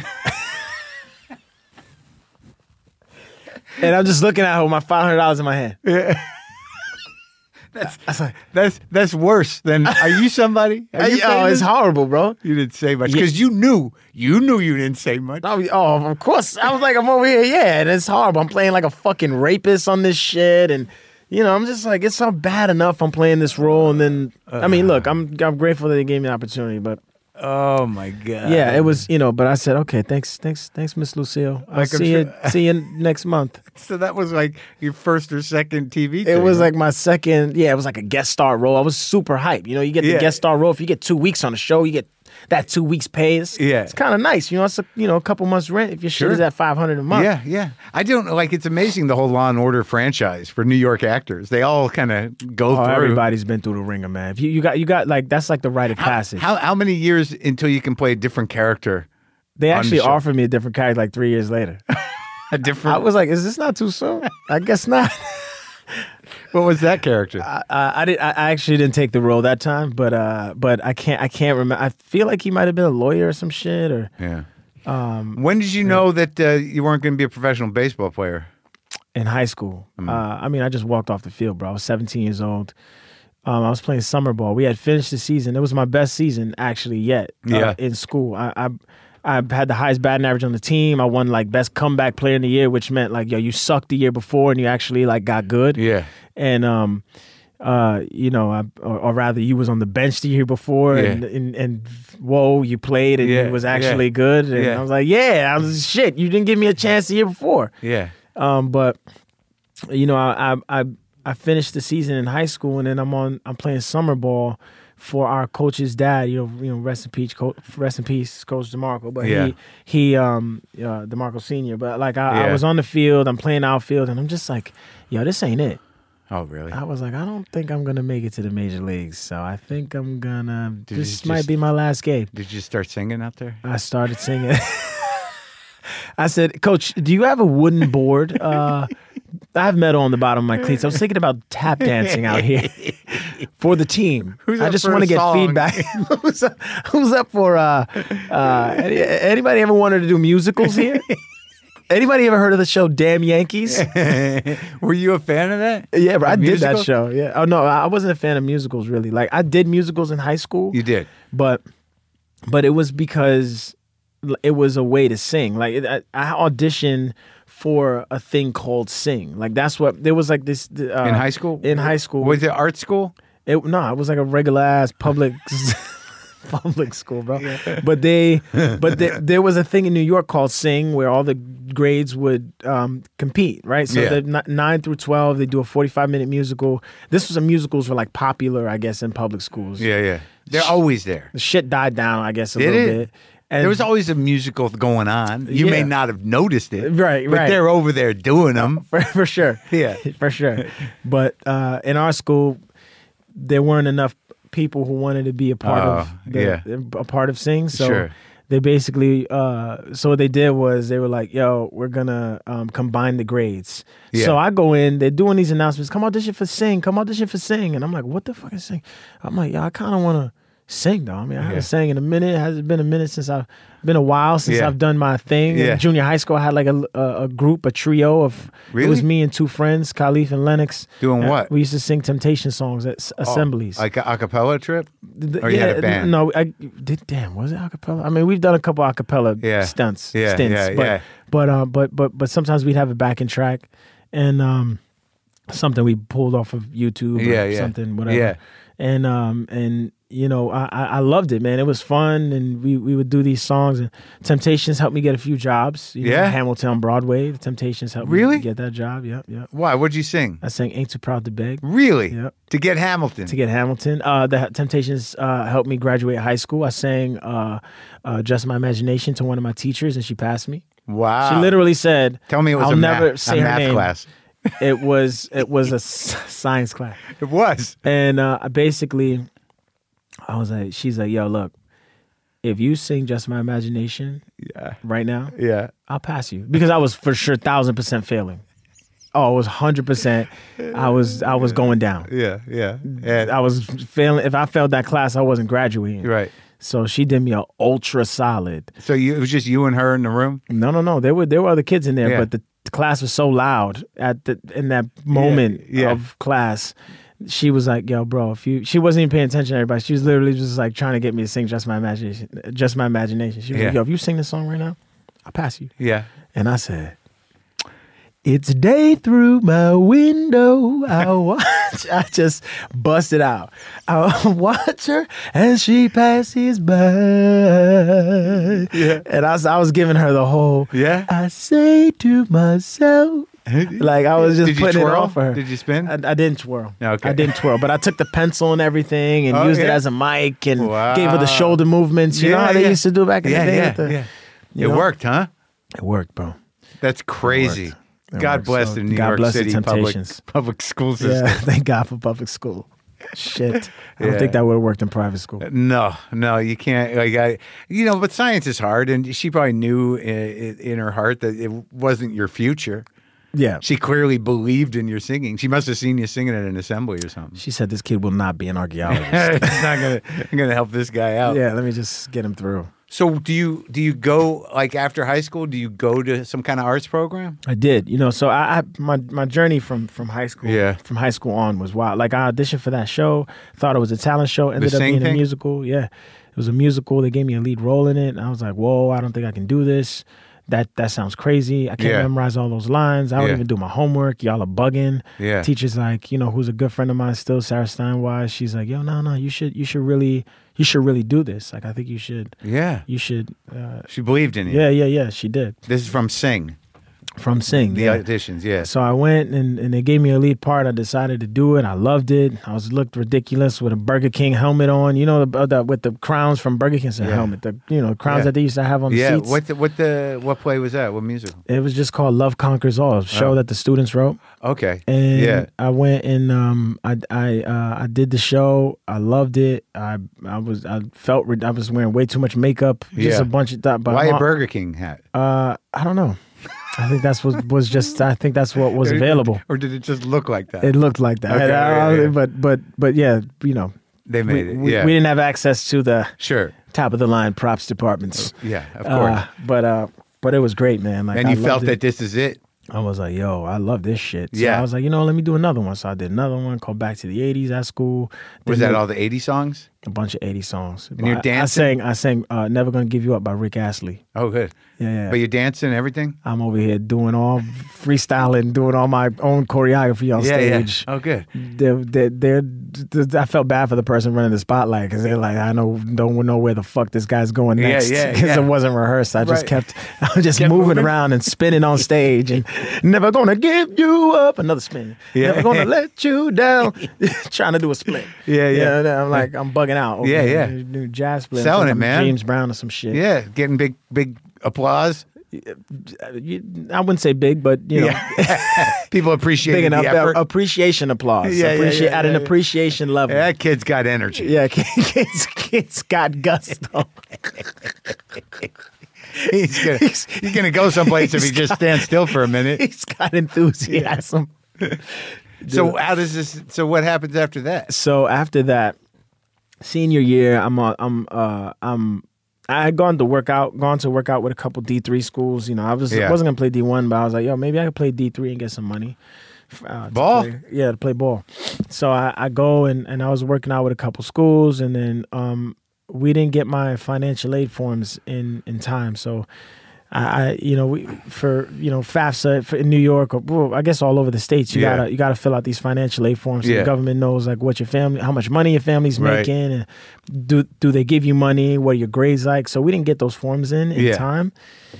And I'm just looking at her with my five hundred dollars in my hand. That's, I was like, that's, that's worse than, are you somebody? Are you oh, it's famous? horrible, bro. You didn't say much because you knew, you knew you didn't say much. Oh, oh, of course. I was like, I'm over here, yeah, and it's horrible. I'm playing like a fucking rapist on this shit, and you know, I'm just like, it's not bad enough. I'm playing this role, and then I mean, look, I'm I'm grateful that they gave me the opportunity, but Oh my god. yeah, it was, you know. But I said, okay, thanks, thanks, thanks, Miss Lucille. I'll Like, I'm see you, sure- see you next month. So that was like your first or second T V. It thing, was right? like my second, yeah, it was like a guest star role. I was super hyped. You know, you get the Yeah. guest star role. If you get two weeks on the show, you get that two weeks pay. It's, Yeah. it's kind of nice. You know, it's a, you know, a couple months rent if your Sure. shit is at five hundred a month. Yeah, yeah. I don't like. It's amazing the whole Law and Order franchise for New York actors. They all kind of go Oh, through. everybody's been through the ringer, man. If you, you got you got like that's like the rite of passage. How how many years until you can play a different character? they on actually the show? offered me a different character like three years later. A different. I was like, is this not too soon? I guess not. what was that character? I, I did. I I actually didn't take the role that time, but uh, but I can't. I can't remember. I feel like he might have been a lawyer or some shit. Or yeah. um, When did you know that uh, you weren't going to be a professional baseball player? in high school. Mm. Uh, I mean, I just walked off the field, bro. I was seventeen years old. Um, I was playing summer ball. We had finished the season. It was my best season actually yet. Uh, Yeah. in school, I, I I had the highest batting average on the team. I won like best comeback player in the year, which meant like yo, you sucked the year before and you actually like got good. Yeah. And um, uh, you know, I, or, or rather, you was on the bench the year before, Yeah. and, and and whoa, you played and Yeah, it was yeah. actually good. And Yeah. I was like, yeah, I was shit. You didn't give me a chance the year before. Yeah. Um, but you know, I, I I I finished the season in high school, and then I'm on I'm playing summer ball for our coach's dad. You know, you know, rest in peace, coach, rest in peace, Coach DeMarco. But Yeah. he he um uh, DeMarco Senior. But like I, Yeah. I was on the field, I'm playing outfield, and I'm just like, yo, this ain't it. Oh, really? I was like, I don't think I'm gonna make it to the major leagues. So I think I'm gonna. Did this you might just- be my last game. Did you start singing out there? I started singing. I said, Coach, do you have a wooden board? Uh, I have metal on the bottom of my cleats. I was thinking about tap dancing out here for the team. Who's I up just for want a to get song? feedback. who's, up, who's up for, uh, uh, any, anybody ever wanted to do musicals here? Anybody ever heard of the show Damn Yankees? Were you a fan of that? Yeah, bro, I did that Musical? show. Yeah. Oh, no, I wasn't a fan of musicals, really. Like, I did musicals in high school. You did. But but it was because it was a way to sing. Like it, I, I auditioned for a thing called Sing. Like that's what there was like this uh, In high school? In high school, Was it art school? it no, it was like a regular ass public public school, bro. But they but there, there was a thing in New York called Sing where all the grades would um, compete, right? So Yeah. the n- nine through twelve, they do a forty-five minute musical. This was a musicals were like popular, I guess, in public schools. Yeah, yeah. They're always there. The shit died down, I guess, a Did little it? bit. And There was always a musical going on. You may Yeah. not have noticed it. Right, but right. they're over there doing them. for, for sure. Yeah. for sure. But uh, in our school, there weren't enough people who wanted to be a part Oh, of the, yeah. a part of Sing. So Sure. they basically, uh, so what they did was they were like, "Yo, we're gonna um, combine the grades." Yeah. So I go in, they're doing these announcements. Come audition for Sing. Come audition for Sing. And I'm like, "What the fuck is Sing?" I'm like, "Yeah, I kind of want to." Sing though. I mean, I haven't Yeah. sang in a minute. It hasn't been a minute since I've been a while since Yeah. I've done my thing. Yeah. In junior high school, I had like a, a, a group, a trio of. It was Really? me and two friends, Khalif and Lennox. Doing Uh, what? We used to sing Temptation songs at s- assemblies. Like a acapella trip? The- or you had a band? No, I did. Damn, was it acapella? I mean, we've done a couple acapella Yeah. stunts, Yeah, stints, yeah, but yeah. but uh, but but but sometimes we'd have a backing track, and um, something we pulled off of YouTube, or Yeah, yeah. something, whatever. Yeah. And um and you know I I I loved it, man. It was fun, and we we would do these songs. And Temptations helped me get a few jobs. You know, Yeah? Hamilton on Broadway. The Temptations helped Really? me get that job. Yep, yep. Why? What'd you sing? I sang "Ain't Too Proud to Beg." Really? Yep. To get Hamilton? To get Hamilton. Uh, the Temptations uh, helped me graduate high school. I sang uh, uh, "Just My Imagination" to one of my teachers, and she passed me. Wow. She literally said, Tell me it was I'll a, never math, say a her math name. class. It was it was a s- science class, It was. and uh, I basically, I was like, she's like, "Yo, look, if you sing Just My Imagination Yeah. right now, Yeah. I'll pass you," because I was for sure thousand percent failing. Oh, it was hundred percent. I was I was going down. Yeah. Yeah. And, I was failing. If I failed that class, I wasn't graduating. right. So she did me a ultra solid. So you, it was just you and her in the room? No, no, no. There were there were other kids in there, Yeah. but the, the class was so loud at the in that moment yeah. of class. She was like, "Yo, bro, if you," she wasn't even paying attention to everybody. She was literally just like trying to get me to sing "Just My Imagination." Just My Imagination. She was Yeah. like, "Yo, if you sing this song right now, I'll pass you." Yeah. And I said, "It's day through my window. I watch." I just busted out. I watch her as she passes by. Yeah. And I was, I was giving her the whole. Yeah. I say to myself, like I was just Did you putting twirl? it on for her. Did you spin? I, I didn't twirl. Okay. I didn't twirl, but I took the pencil and everything and Oh, used it yeah. as a mic and Wow. gave her the shoulder movements. You know how they yeah. used to do back in yeah, the day. Yeah. with the, yeah. you It know? worked, huh? It worked, bro. That's crazy. worked. It God worked. bless So, the New God York bless the City public, Temptations. public school system. Yeah, thank God for public school. Shit, I don't Yeah. think that would have worked in private school. No, no, you can't. Like I, you know, but science is hard, and she probably knew in, in her heart that it wasn't your future. Yeah, She clearly believed in your singing. She must have seen you singing at an assembly or something. she said this kid will not be an archaeologist. It's not gonna, gonna help this guy out. Yeah, let me just get him through. So do you do you go like after high school? Do you go to some kind of arts program? I did, you know. So I, I my my journey from from high school, Yeah. from high school on was wild. Like I auditioned for that show, thought it was a talent show, ended up Sing being a thing? musical. Yeah, it was a musical. They gave me a lead role in it, and I was like, whoa, I don't think I can do this. That that sounds crazy. I can't Yeah. memorize all those lines. I don't Yeah. even do my homework. Y'all are bugging. Yeah. Teacher's like, you know, who's a good friend of mine still, Sarah Steinwise. She's like, yo, no, no, you should you should really you should really do this. Like I think you should Yeah. you should uh, She believed in you. yeah, yeah, yeah. She did. This is from Sing. From Sing. The yeah. auditions, yeah. So I went and, and they gave me a lead part. I decided to do it. I loved it. I was looked ridiculous with a Burger King helmet on. You know, the, the with the crowns from Burger King's Yeah. helmet. The you know crowns Yeah. that they used to have on the Yeah, seats. what the, what the what play was that? What musical? It was just called Love Conquers All, a show Oh. that the students wrote. Okay. And Yeah. I went and um, I I uh, I did the show. I loved it. I I was I felt rid- I was wearing way too much makeup. Just Yeah. a bunch of stuff. But Why a my- Burger King hat? Uh, I don't know. I think that's what was just. I think that's what was available. Or did it just look like that? It looked like that. Okay, And I- yeah, yeah. But but but yeah, you know, They we, made it. we, Yeah. we didn't have access to the Sure. top of the line props departments. Yeah, of course. Uh, but uh, but it was great, man. Like and I you loved felt it. that this is it? I was like, yo, I love this shit. So Yeah. I was like, you know, let me do another one. So I did another one called Back to the eighties at school. Was Then that all the eighty songs? a bunch of eighty songs? And you're I, I dancing? sang I sang uh, Never Gonna Give You Up by Rick Astley. Oh, good. Yeah, yeah. But you're dancing and everything? I'm over here doing all freestyling, doing all my own choreography on yeah, stage. yeah. Oh, good. They're, they're, they're, I felt bad for the person running the spotlight because they're like, I know, don't know where the fuck this guy's going Yeah, next. yeah, Because yeah. it wasn't rehearsed. I just Right. kept, I was just Kept moving, moving? around and spinning on stage and never gonna give you up. Another spin. Yeah. Never gonna let you down. Trying to do a split. Yeah, yeah. You know, I'm like, I'm bugging out. over Yeah, here. yeah. New, new jazz split. Selling I'm it, man. James Brown or some shit. Yeah, getting big, big applause. You- I wouldn't say big, but you know. Yeah. People appreciate Big enough the effort. uh, appreciation applause. Yeah, yeah, Appreciate yeah, at an yeah, yeah. appreciation level. Yeah, that kid's got energy. Yeah, kids, kids got gusto. He's gonna, he's gonna go someplace if he just stands still for a minute. He's got enthusiasm. So how does this? So what happens after that? So after that, senior year, I'm uh, I'm uh, I'm I had gone to work out, gone to work out with a couple D three schools. You know, I was Yeah. wasn't gonna play D one, but I was like, yo, maybe I could play D three and get some money. Uh, to Ball? play- yeah, to play ball. So I, I go and, and I was working out with a couple schools, and then um, we didn't get my financial aid forms in, in time. So I, I you know, we, for you know FAFSA for in New York, or well, I guess all over the states, you Yeah. gotta you gotta fill out these financial aid forms. So Yeah. the government knows like what your family, how much money your family's Right. making, and do do they give you money? What are your grades like? So we didn't get those forms in in Yeah. time.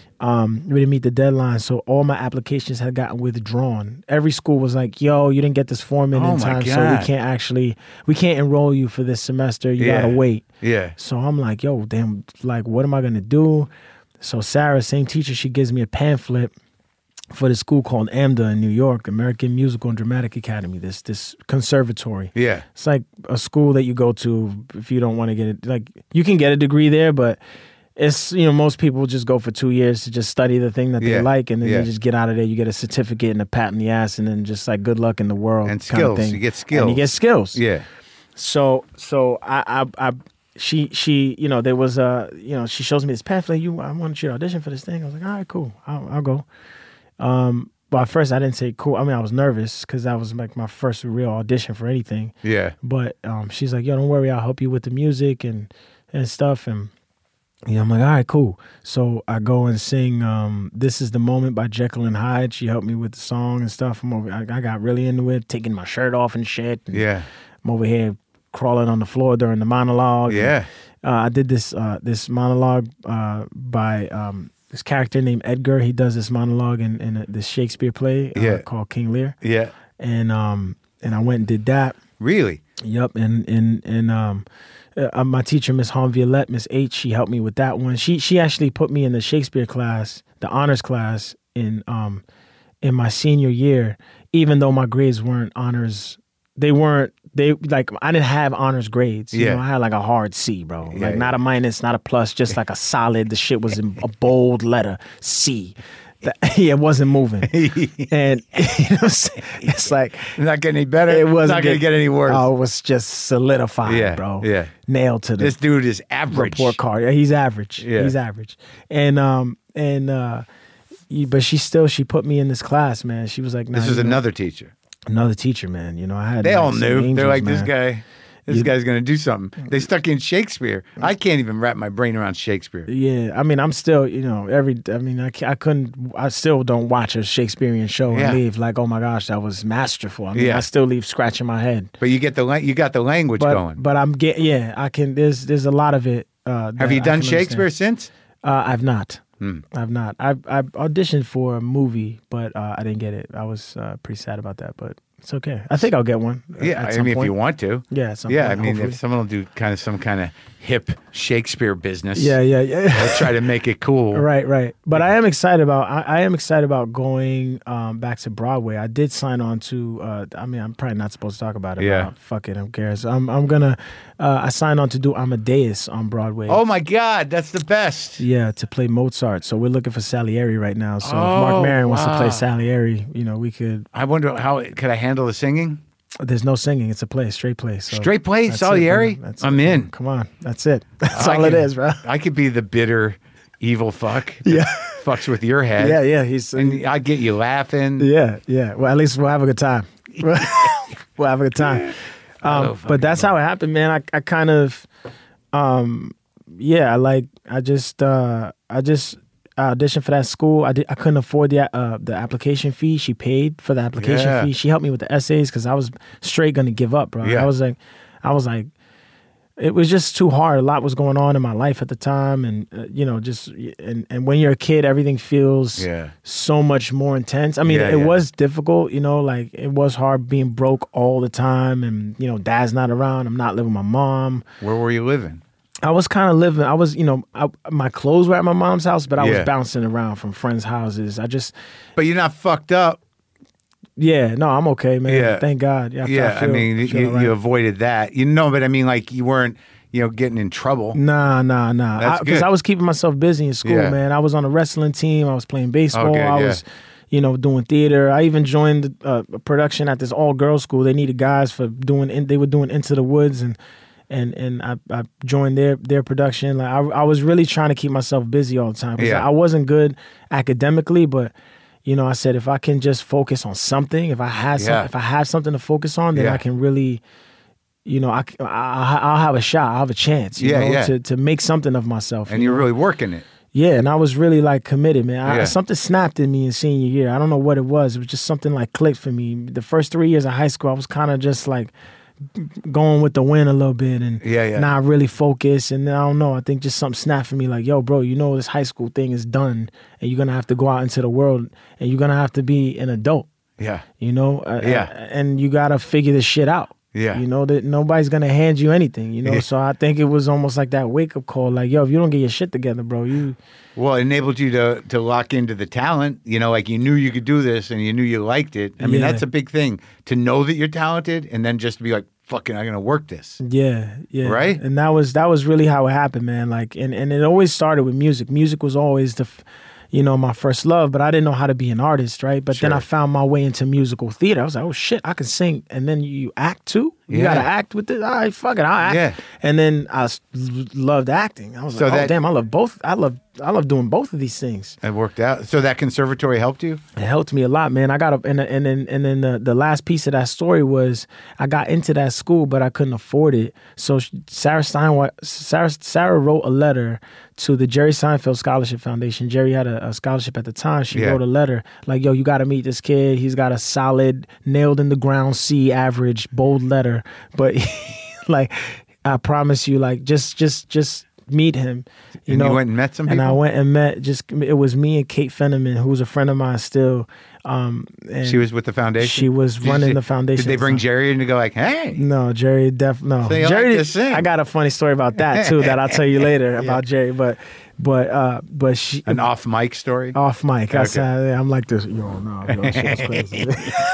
Um, we didn't meet the deadline, so all my applications had gotten withdrawn. Every school was like, "Yo, you didn't get this form in Oh in my time, so God. we can't actually, we can't enroll you for this semester. You Yeah. gotta wait." Yeah. So I'm like, "Yo, damn, like, what am I gonna do?" So Sarah, same teacher, she gives me a pamphlet for the school called AMDA in New York, American Musical and Dramatic Academy. This this conservatory. Yeah. It's like a school that you go to if you don't want to get it. Like you can get a degree there, but it's, you know, most people just go for two years to just study the thing that Yeah. they like, and then Yeah. they just get out of there. You get a certificate and a pat in the ass, and then just like good luck in the world And kind of skills. thing. You get And skills. you get skills. Yeah. So so I I, I she she you know there was a you know she shows me this pamphlet. You I want you to audition for this thing. I was like, all right, cool. I'll, I'll go. Um, but at first I didn't say cool. I mean, I was nervous because that was like my first real audition for anything. Yeah. But um, she's like, yo, don't worry, I'll help you with the music and and stuff. And you know, I'm like, all right, cool. So I go and sing um, "This Is the Moment" by Jekyll and Hyde. She helped me with the song and stuff. I'm over. I, I got really into it, taking my shirt off and shit. And Yeah. I'm over here crawling on the floor during the monologue. Yeah. And, uh, I did this uh, this monologue uh, by um, this character named Edgar. He does this monologue in, in a, this Shakespeare play uh, Yeah. called King Lear. Yeah. And um, and I went and did that. Really? Yep, and and and um, uh, my teacher, Miss Han Violette, Miss H, she helped me with that one. She she actually put me in the Shakespeare class, the honors class, in um, in my senior year, even though my grades weren't honors. They weren't. They like I didn't have honors grades. You Yeah. know, I had like a hard C, bro. Like Yeah, not a minus, not a plus, just like a solid. The shit was in a bold letter C. That, yeah, it wasn't moving, and you know, it's like Not getting any better. it wasn't not going to get any worse. Oh, it was just solidified, Yeah, bro. yeah. Nailed to the This dude is average. report card. Yeah, he's average. Yeah. He's average. And um and uh, y- but she still she put me in this class, man. She was like, nah, This is you know, another teacher. another teacher, man. You know, I had They like, all some knew. angels, They're like, this man. guy, this You- guy's going to do something. They stuck in Shakespeare. I can't even wrap my brain around Shakespeare. Yeah, I mean, I'm still, you know, every. I mean, I, ca- I couldn't. I still don't watch a Shakespearean show and Yeah. leave like, oh my gosh, that was masterful. I mean, Yeah. I still leave scratching my head. But you get the la- you got the language But going. but I'm get yeah. I can. There's there's a lot of it. Uh, Have that you I done can Shakespeare understand. since? Uh, I've not. I've not. I I auditioned for a movie, but uh, I didn't get it. I was uh, pretty sad about that, but it's okay. I think I'll get one. Yeah, at I some mean, point. if you want to. Yeah, at some yeah. point, I mean, hopefully. if someone will do kind of some kind of hip Shakespeare business. Yeah, yeah, yeah. They'll try to make it cool. Right, right. But I am excited about. I, I am excited about going um, back to Broadway. I did sign on to. Uh, I mean, I'm probably not supposed to talk about it. Yeah. But fuck it. Who cares? I'm. I'm gonna. Uh, I signed on to do Amadeus on Broadway. Oh my God, that's the best. Yeah, to play Mozart. So we're looking for Salieri right now. So if Oh, Mark Maron wants to wow. play Salieri, you know, we could. I wonder how could I handle the singing? There's no singing. It's a play, straight play. So Straight play, that's it, Salieri? man. That's I'm it. in. Come on, that's it. That's I all it could- is, bro. I could be the bitter, evil fuck. that Yeah. fucks with your head. Yeah, yeah. He's And I get you laughing. yeah, yeah. Well, at least we'll have a good time. we'll have a good time. Um, Oh, but that's fucking how it happened, man. I, I kind of, um, yeah, I like, I just, uh, I just auditioned for that school. I did, I couldn't afford the uh, the application fee. She paid for the application Yeah. fee. She helped me with the essays because I was straight gonna give up, bro. Yeah. I was like, I was like, it was just too hard. A lot was going on in my life at the time, and uh, you know, just and and when you're a kid, everything feels Yeah. so much more intense. I mean, Yeah, it yeah. was difficult, you know, like it was hard being broke all the time, and you know, dad's not around. I'm not living with my mom. Where were you living? I was kind of living. I was, you know, I, my clothes were at my mom's house, but I Yeah. was bouncing around from friends' houses. I just, But you're not fucked up. yeah, no, I'm okay, man. Yeah. Thank God. Yeah, I, Yeah, I, feel, mean, feel you, all right. you avoided that. You know, but I mean, like you weren't, you know, getting in trouble. Nah, nah, nah. That's Because good. I, was keeping myself busy in school, Yeah. man. I was on a wrestling team. I was playing baseball. good, I yeah. was, you know, doing theater. I even joined uh, a production at this all-girls school. They needed guys for doing. In, they were doing Into the Woods, and and and I, I joined their their production. Like I, I was really trying to keep myself busy all the time because Yeah. I wasn't good academically, but. You know, I said if I can just focus on something, if I had some, Yeah. if I have something to focus on, then Yeah. I can really, you know, I, I I'll have a shot, I'll have a chance, you Yeah, know, yeah. to to make something of myself. And you you're know? really working it. Yeah, and I was really like committed, man. I, Yeah. Something snapped in me in senior year. I don't know what it was. It was just something like clicked for me. The first three years of high school, I was kind of just like going with the wind a little bit and Yeah, yeah. not really focused. And then, I don't know. I think just something snapped for me like, yo, bro, you know this high school thing is done, and you're gonna have to go out into the world, and you're gonna have to be an adult. Yeah. You know, uh, Yeah. and you gotta figure this shit out. Yeah. You know that nobody's gonna hand you anything. You know, Yeah. so I think it was almost like that wake up call. Like, yo, if you don't get your shit together, bro, you. Well, it enabled you to to lock into the talent. You know, like you knew you could do this and you knew you liked it. I mean, Yeah. that's a big thing to know that you're talented and then just to be like, fucking, I'm going to work this. Yeah, yeah. Right? And that was that was really how it happened, man. Like, and, and it always started with music. Music was always the, f- you know, my first love, but I didn't know how to be an artist, right? But then Sure. I found my way into musical theater. I was like, oh shit, I can sing. And then you act too? You Yeah. gotta act with this? All right, fuck it, I'll act. Yeah. And then I s- loved acting. I was So like, oh that- damn, I love both. I love I love doing both of these things. It worked out. So that conservatory helped you? It helped me a lot, man. I got up, and and then and then the, the last piece of that story was I got into that school, but I couldn't afford it. So sh- Sarah Steinway, Sarah Sarah wrote a letter to the Jerry Seinfeld Scholarship Foundation. Jerry had a, a scholarship at the time. She Yeah. wrote a letter like, "Yo, you got to meet this kid. He's got a solid, nailed in the ground C average, bold letter, but like, I promise you, like, just just just." meet him, you And know. you went and met some And I people? went and met just it was me and Kate Fenneman, who's a friend of mine still. Um, and She was with the foundation? She was Did you running see- the foundation. Did they at the bring time. Jerry in to go like, hey? No, Jerry def no. So you like Jerry, to sing. I got a funny story about that too that I'll tell you later about Jerry. But but uh but she An off mic story? off mic. I Okay. said, I'm like this. Yo, no, yo, that shit was crazy.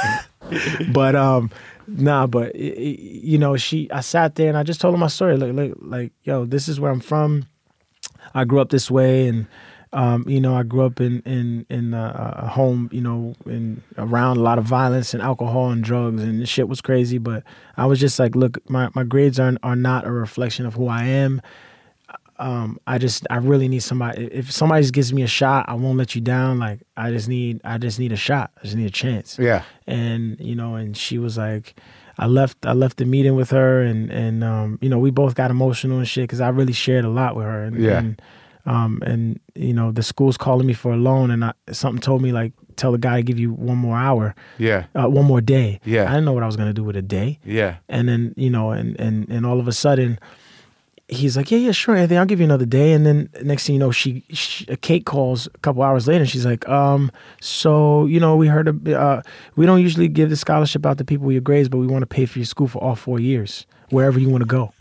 but um, nah, but i- i- you know, she. I sat there and I just told her my story. Like, like, like, yo, this is where I'm from. I grew up this way, and um, you know, I grew up in in in a, a home, you know, in around a lot of violence and alcohol and drugs, and this shit was crazy. But I was just like, look, my my grades are are not a reflection of who I am. Um, I just I really need somebody. If somebody just gives me a shot, I won't let you down. Like I just need I just need a shot. I just need a chance. Yeah. And you know, and she was like, I left I left the meeting with her, and and um, you know, we both got emotional and shit because I really shared a lot with her. And, Yeah. And, um, and you know, the school's calling me for a loan, and I, something told me like, tell the guy to give you one more hour, Yeah. uh, one more day. Yeah. I didn't know what I was gonna do with a day. Yeah. And then you know, and and and all of a sudden, he's like, yeah, yeah, sure, Anthony, I'll give you another day. And then next thing you know, she, she Kate calls a couple hours later, and she's like, um, so, you know, we heard, of, uh, we don't usually give the scholarship out to people with your grades, but we want to pay for your school for all four years, wherever you want to go.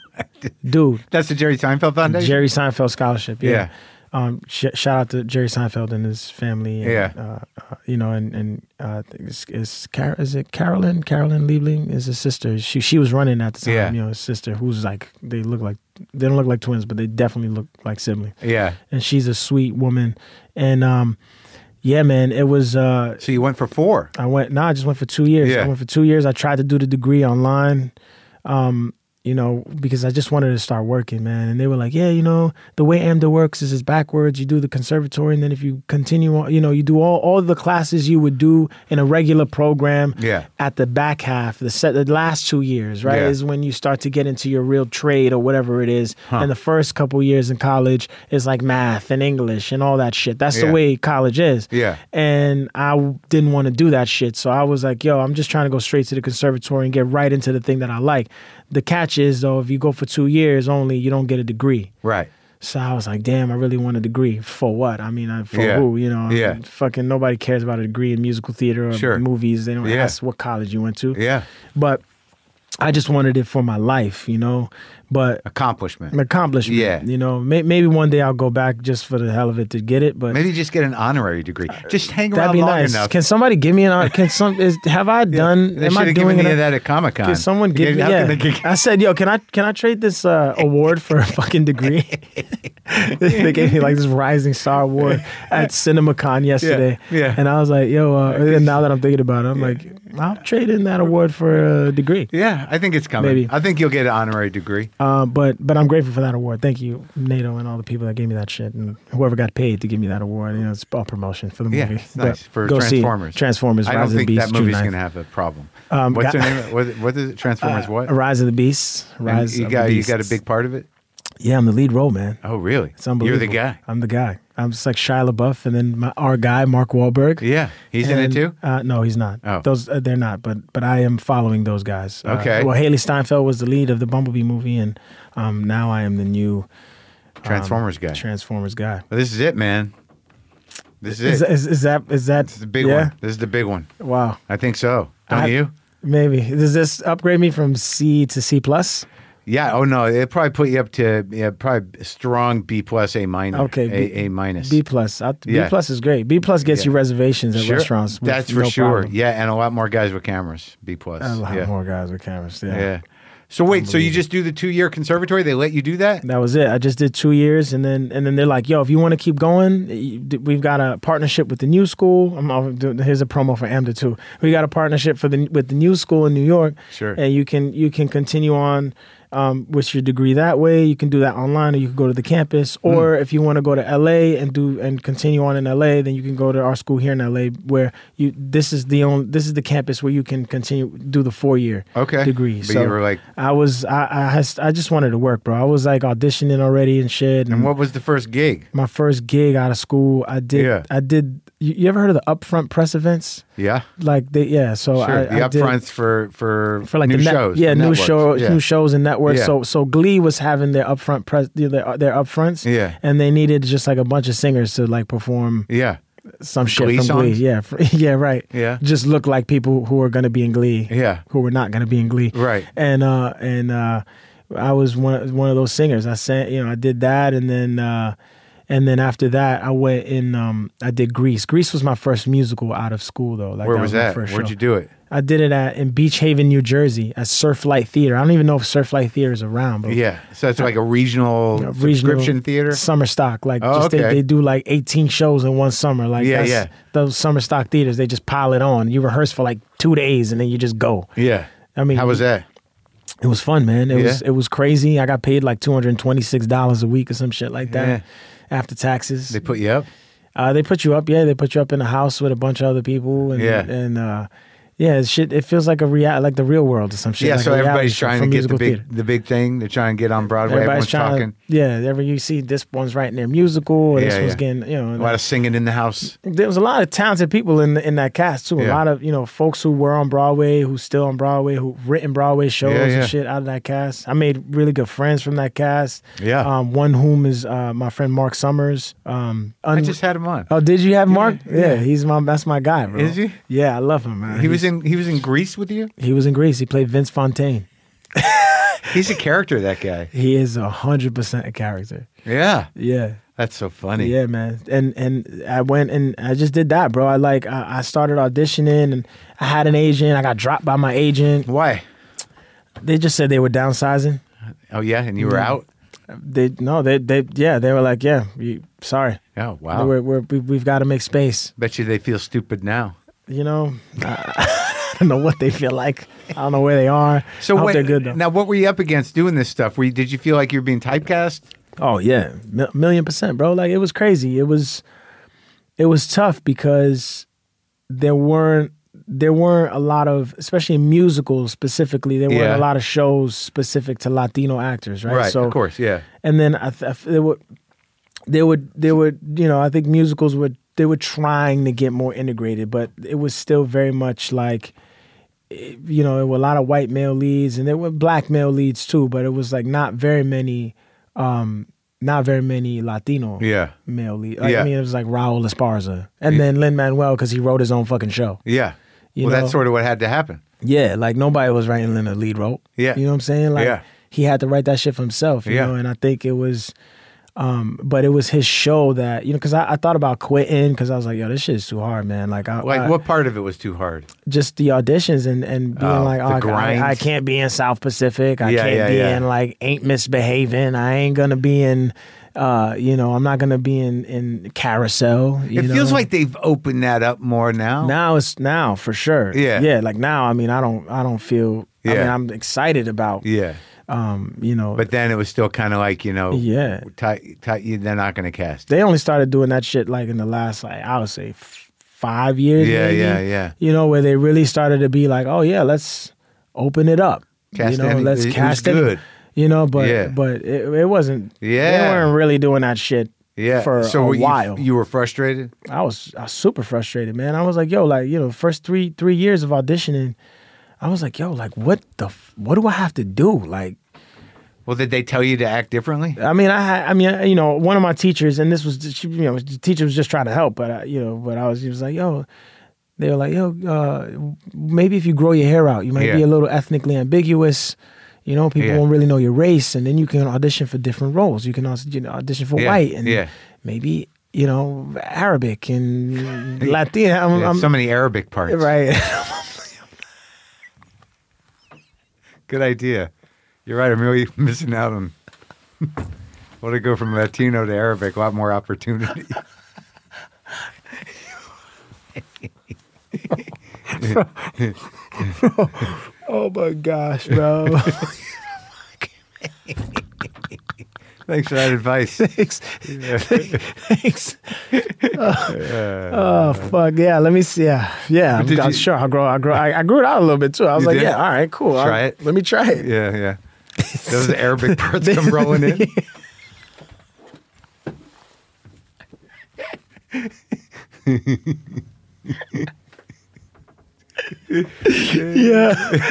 Dude. That's the Jerry Seinfeld Foundation? Jerry Seinfeld Scholarship, yeah. Yeah. Um, sh- shout out to Jerry Seinfeld and his family. And, Yeah. Uh, uh, you know, and, and uh, I think it's, it's Car- is it Carolyn? Carolyn Liebling is his sister. She she was running at the time, Yeah. you know, his sister, who's like, they look like, they don't look like twins, but they definitely look like siblings. Yeah. And she's a sweet woman. And um, yeah, man, it was, uh, So you went for four. I went, no, nah, I just went for two years. Yeah. I went for two years. I tried to do the degree online. Um, you know, because I just wanted to start working, man. And they were like, yeah, you know, the way AMDA works is it's backwards. You do the conservatory, and then if you continue on, you know, you do all, all the classes you would do in a regular program. Yeah. At the back half, the set, the last two years, right, Yeah. is when you start to get into your real trade or whatever it is. Huh. And the first couple years in college is like math and English and all that shit. That's Yeah. the way college is. Yeah. And I didn't want to do that shit. So I was like, yo, I'm just trying to go straight to the conservatory and get right into the thing that I like. The catch is, though, if you go for two years only, you don't get a degree. Right. So I was like, damn, I really want a degree. For what? I mean, I- for Yeah. who? You know, Yeah. fucking nobody cares about a degree in musical theater or Sure. movies. They don't Yeah. ask what college you went to. Yeah. But I just wanted it for my life, you know. But Accomplishment. an accomplishment, Yeah. you know. May, maybe one day I'll go back just for the hell of it to get it. But Maybe just get an honorary degree. Just hang that'd around be long nice. enough. Can somebody give me an? hon- Can some? Is, have I done? They am should I have doing given it? you that at Comic Con. Can someone give me? How Yeah. can they give- I said, yo, can I can I trade this uh, award for a fucking degree? They gave me like this Rising Star award at CinemaCon yesterday. Yeah, yeah. And I was like, yo, uh, and now that I'm thinking about it, I'm like, I'll trade in that award for a degree. Yeah, I think it's coming. Maybe. I think you'll get an honorary degree. Uh, but but I'm grateful for that award. Thank you, NATO, and all the people that gave me that shit, and whoever got paid to give me that award. You know, it's all promotion for the Yeah, movie. it's nice. But For go see Transformers. Transformers. I Rise don't of the think Beasts, that movie's June going to ninth. have a problem. Um, What's got- the name? What, what is it? Transformers what? Rise of the Beasts. And Rise you of got the you Beasts. got a big part of it? Yeah, I'm the lead role, man. Oh, really? It's unbelievable. You're the guy. I'm the guy. I'm just like Shia LaBeouf, and then my, our guy Mark Wahlberg. Yeah. He's in it And, too? Uh, no, he's not. Oh. Those uh, they're not. But but I am following those guys. Uh, Okay. well, Haley Steinfeld was the lead of the Bumblebee movie, and um, now I am the new Transformers guy. Transformers guy. Well, this is it, man. This is, Is, it. is, is that is that This is the big yeah? one. This is the big one. Wow. I think so. Don't I- you? Maybe. Does this upgrade me from C to C plus? Yeah. Oh no, it probably put you up to yeah, probably strong B plus, A minus. Okay, A, B- A minus. B plus. I, B Yeah. plus is great. B plus gets Yeah. you reservations at Sure. restaurants. with That's for no sure. problem. Yeah, and a lot more guys with cameras. B plus. A lot yeah. more guys with cameras. Yeah. Yeah. So wait, so you just do the two year conservatory? They let you do that? That was it. I just did two years, and then and then they're like, "Yo, if you want to keep going, you- we've got a partnership with the New School." I'm I'll do- here's a promo for AMDA too. We got a partnership for the with the New School in New York. Sure. And you can you can continue on um, with your degree that way. You can do that online, or you can go to the campus. Or if you want to go to L A and do and continue on in L A, then you can go to our school here in L A, where you this is the only this is the campus where you can continue do the four year Okay. degree. But so you were like, I was I I, has, I just wanted to work, bro. I was like auditioning already and shit. And and what was the first gig? my first gig out of school, I did. Yeah. I did. You, you ever heard of the upfront press events? Yeah. Like they, yeah. So Sure. I, the I did- upfronts for, for, for like new the net- shows. yeah, the new networks. show, Yeah. new shows and networks. Yeah. So so Glee was having their upfront press, their their upfronts. Yeah. and they needed just like a bunch of singers to like perform Yeah. some shit Glee from songs? Glee. Yeah, fr- yeah, right. Yeah. just look like people who are going to be in Glee. Yeah. who were not going to be in Glee. Right. And uh and uh, I was one one of those singers. I sang, you know, I did that, and then. uh And then after that, I went in. Um, I did Grease. Grease was my first musical out of school, though. Like Where that was my that? first Where'd show. you do it? I did it at in Beach Haven, New Jersey, at Surflight Theater. I don't even know if Surflight Theater is around, but Yeah. So it's like a regional a subscription theater? summer stock. Like Oh, just they, okay. they do like eighteen shows in one summer. Like Yeah, that's, yeah. those summer stock theaters, they just pile it on. You rehearse for like two days and then you just go. Yeah. I mean, How was that? It was fun, man. It Yeah? was it was crazy. I got paid like two hundred and twenty six dollars a week or some shit like that Yeah. after taxes. They put you up? Uh, they put you up, yeah. They put you up in a house with a bunch of other people, and Yeah. and uh, Yeah, it's shit. It feels like a real, like the real world or some shit. Yeah, like so a reality everybody's show trying from to get the musical big theater. the big thing. They're trying to get on Broadway. Everybody's Everyone's trying talking. to, yeah, ever you see this one's writing their musical, or this Yeah, one's yeah. getting, you know. A lot of singing in the house. There was a lot of talented people in in that cast too. A Yeah. lot of, you know, folks who were on Broadway, who's still on Broadway, who've written Broadway shows Yeah, yeah. and shit out of that cast. I made really good friends from that cast. Yeah. Um, one whom is uh, my friend Mark Summers. Um, I un- just had him on. oh, did you have Mark? yeah. Yeah, he's my that's my guy, bro. Is he? Yeah, I love him, man. He was He's- in he was in Greece with you. He was in Greece. He played Vince Fontaine. He's a character, that guy. He is a hundred percent a character. Yeah, Yeah. that's so funny. Yeah, man. And and I went and I just did that, bro. I like I, I started auditioning and I had an agent. I got dropped by my agent. Why? They just said they were downsizing. Oh yeah, and you were out. They no, they they yeah, they were like, yeah, you, sorry, Oh wow. we're, we're, we we've got to make space. Bet you they feel stupid now. You know, I don't know what they feel like. I don't know where they are. So I hope what, they're good though. now, what were you up against doing this stuff? Were you, did you feel like you were being typecast? Oh yeah, Mi- million percent, bro. Like it was crazy. It was, it was tough because there weren't there weren't a lot of, especially in musicals specifically, there weren't Yeah. a lot of shows specific to Latino actors, right? Right. So, of course. Yeah. and then I th- I f- there were there would there would you know I think musicals were they were trying to get more integrated, but it was still very much like, eh, you know, there were a lot of white male leads and there were black male leads too, but it was like not very many. Um, not very many Latino Yeah. male lead. Like, Yeah. I mean, it was like Raul Esparza, and then Lin-Manuel because he wrote his own fucking show. Yeah. You well, know? that's sort of what had to happen. Yeah, like nobody was writing Lin a lead role. Yeah. You know what I'm saying? Like Yeah. he had to write that shit for himself, you Yeah. know, and I think it was, um, but it was his show that, you know, because I, I thought about quitting because I was like, yo, this shit is too hard, man. Like, I, Like, I- what part of it was too hard? just the auditions and, and being Oh, like, the oh, I, grind. I, I can't be in South Pacific. I Yeah, can't yeah, be yeah. in like Ain't Misbehaving. I ain't gonna be in, uh, you know, I'm not gonna be in in Carousel. You It know? feels like they've opened that up more now. now it's now for sure. Yeah. yeah. Like now, I mean, I don't, I don't feel. I Yeah. mean, I'm excited about. Yeah. Um, you know, But then it was still kind of like, you know, yeah, ti- ti- they're not going to cast. they only started doing that shit like in the last, like I would say, f- five years. Yeah, maybe, yeah, yeah. You know, where they really started to be like, oh yeah, let's open it up. Cast you know, any- let's it was cast it. good. You know, but Yeah. but it, it wasn't. Yeah. they weren't really doing that shit. Yeah. for so a were you, while. You were frustrated? I was, I was super frustrated, man. I was like, yo, like, you know, first three three years of auditioning, I was like, yo, like, what the, f- what do I have to do? Like, Well, did they tell you to act differently? I mean, I had, I mean, you know, one of my teachers, and this was, she, you know, the teacher was just trying to help, but I, you know, but I was, he was like, yo, they were like, yo, uh, maybe if you grow your hair out, you might Yeah. be a little ethnically ambiguous. You know, people Yeah. won't really know your race, and then you can audition for different roles. You can also, you know, audition for Yeah, white and yeah. maybe, you know, Arabic and Latina. I'm, Yeah, I'm, so many Arabic parts. right. Good idea. You're right. I'm really missing out on. Want to go from Latino to Arabic? A lot more opportunity. Oh my gosh, bro. Thanks for that advice. Thanks. Thanks. Oh, oh, fuck yeah! Let me see. Yeah, yeah. I'm, Did I'm you- sure I grow. I grow. I, I grew it out a little bit too. I was You like, did? yeah, all right, cool. Try I- it. Let me try it. Yeah, yeah. Those Arabic parts come rolling in. Yeah.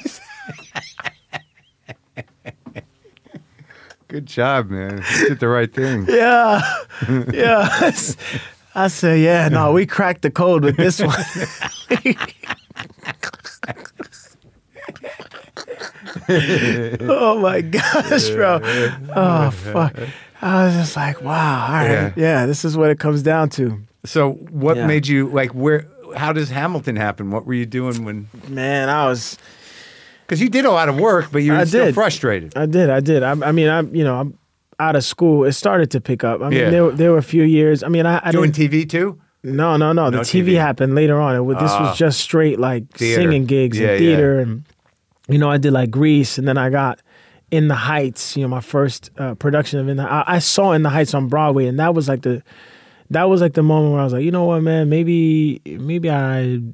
Good job, man. You did the right thing. Yeah. Yeah. I said, yeah. No, we cracked the code with this one. Oh my gosh, bro. Oh fuck. I was just like, wow, all right. Yeah. Yeah, this is what it comes down to. So, what Yeah. made you like? Where? How does Hamilton happen? What were you doing when? Man, I was Because you did a lot of work, but you were I still did. frustrated. I did, I did. I, I mean, I'm, you know, I'm out of school. It started to pick up. I mean, Yeah. there, there were a few years. I mean, I, I Doing didn't. T V too? No, no, no. The No T V, T V. happened later on. It, was- this Ah. was just straight like Theater. singing gigs Yeah, and theater, and you know, I did like Grease, and then I got In the Heights. You know, my first uh, production of In the. I, I saw In the Heights on Broadway, and that was like the, that was like the moment where I was like, you know what, man, maybe, maybe I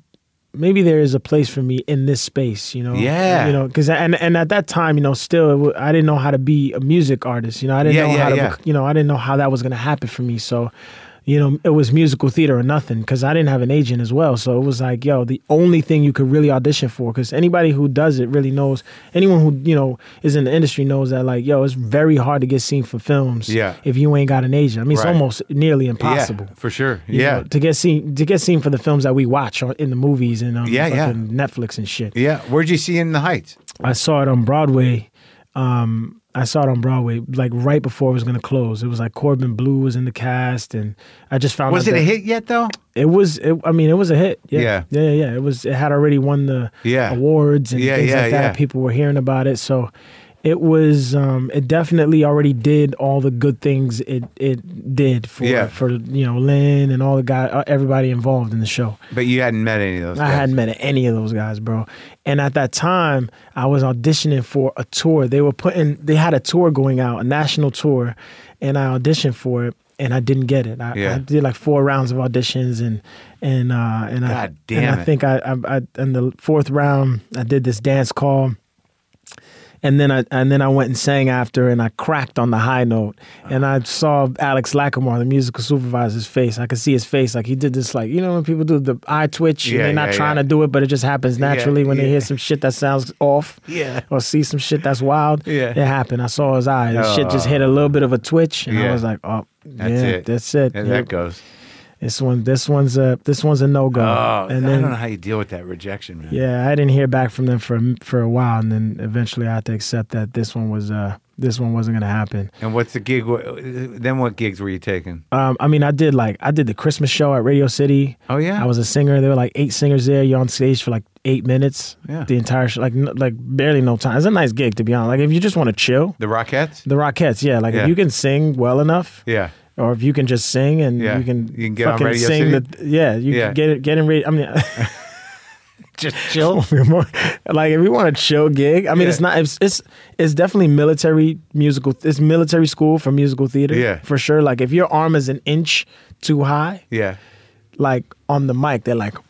maybe there is a place for me in this space, you know? Yeah. You know, because, and, and at that time, you know, still, it w- I didn't know how to be a music artist, you know? I didn't Yeah, know yeah, how to, yeah. you know, I didn't know how that was going to happen for me. So, you know, it was musical theater or nothing because I didn't have an agent as well. So it was like, yo, the only thing you could really audition for, because anybody who does it really knows, anyone who, you know, is in the industry knows that, like, yo, it's very hard to get seen for films Yeah. if you ain't got an agent. I mean, it's Right. almost nearly impossible. Yeah, for sure. You Yeah. know, to get seen to get seen for the films that we watch on, in the movies and um, Yeah, yeah. fucking Netflix and shit. Yeah. Where'd you see In the Heights? I saw it on Broadway. Um, I saw it on Broadway like right before it was gonna close. It was like Corbin Blue was in the cast, and I just found Was out it a that hit yet, though? It was. It, I mean, it was a hit. Yeah. Yeah. yeah, yeah, yeah. It was. It had already won the Yeah. awards and Yeah, things yeah, like that. yeah. People were hearing about it, so it was. Um, it definitely already did all the good things it it did for Yeah. for you know Lynn and all the guy, uh, everybody involved in the show. But you hadn't met any of those I guys. hadn't met any of those guys, bro. And at that time, I was auditioning for a tour. They were putting, they had a tour going out, a national tour, and I auditioned for it, and I didn't get it. I, Yeah. I did like four rounds of auditions, and and uh, and I God damn and I it. think I, I, I in the fourth round, I did this dance call. And then I and then I went and sang after, and I cracked on the high note. And I saw Alex Lackamore, the musical supervisor's face. I could see his face, like he did this, like you know when people do the eye twitch, Yeah, and they're not yeah, trying yeah. to do it, but it just happens naturally when they yeah. hear some shit that sounds off, Yeah. or see some shit that's wild. Yeah. It happened. I saw his eye. The shit just Oh. hit a little bit of a twitch, and Yeah. I was like, oh, That's yeah, it. that's it. And Yeah. that goes. This one, this one's a this one's a no go. Oh, and I then don't know how you deal with that rejection, man. yeah, I didn't hear back from them for for a while, and then eventually I had to accept that this one was uh this one wasn't gonna happen. And what's the gig? Then what gigs were you taking? Um, I mean, I did like I did the Christmas show at Radio City. Oh, yeah? I was a singer. There were like eight singers there. You're on stage for like eight minutes. Yeah. The entire show, like n- like barely no time. It's a nice gig to be honest. Like if you just want to chill, The Rockettes? the Rockettes. Yeah, like Yeah. if you can sing well enough. Yeah. Or if you can just sing and Yeah. you can, You can get on fucking Radio sing City? the yeah you Yeah. can get it get in radio. I mean, Just chill? like if you want a chill gig, I mean Yeah. it's not it's, it's it's definitely military musical. It's military school for musical theater. Yeah. for sure. Like if your arm is an inch too high, Yeah. like on the mic, they're like,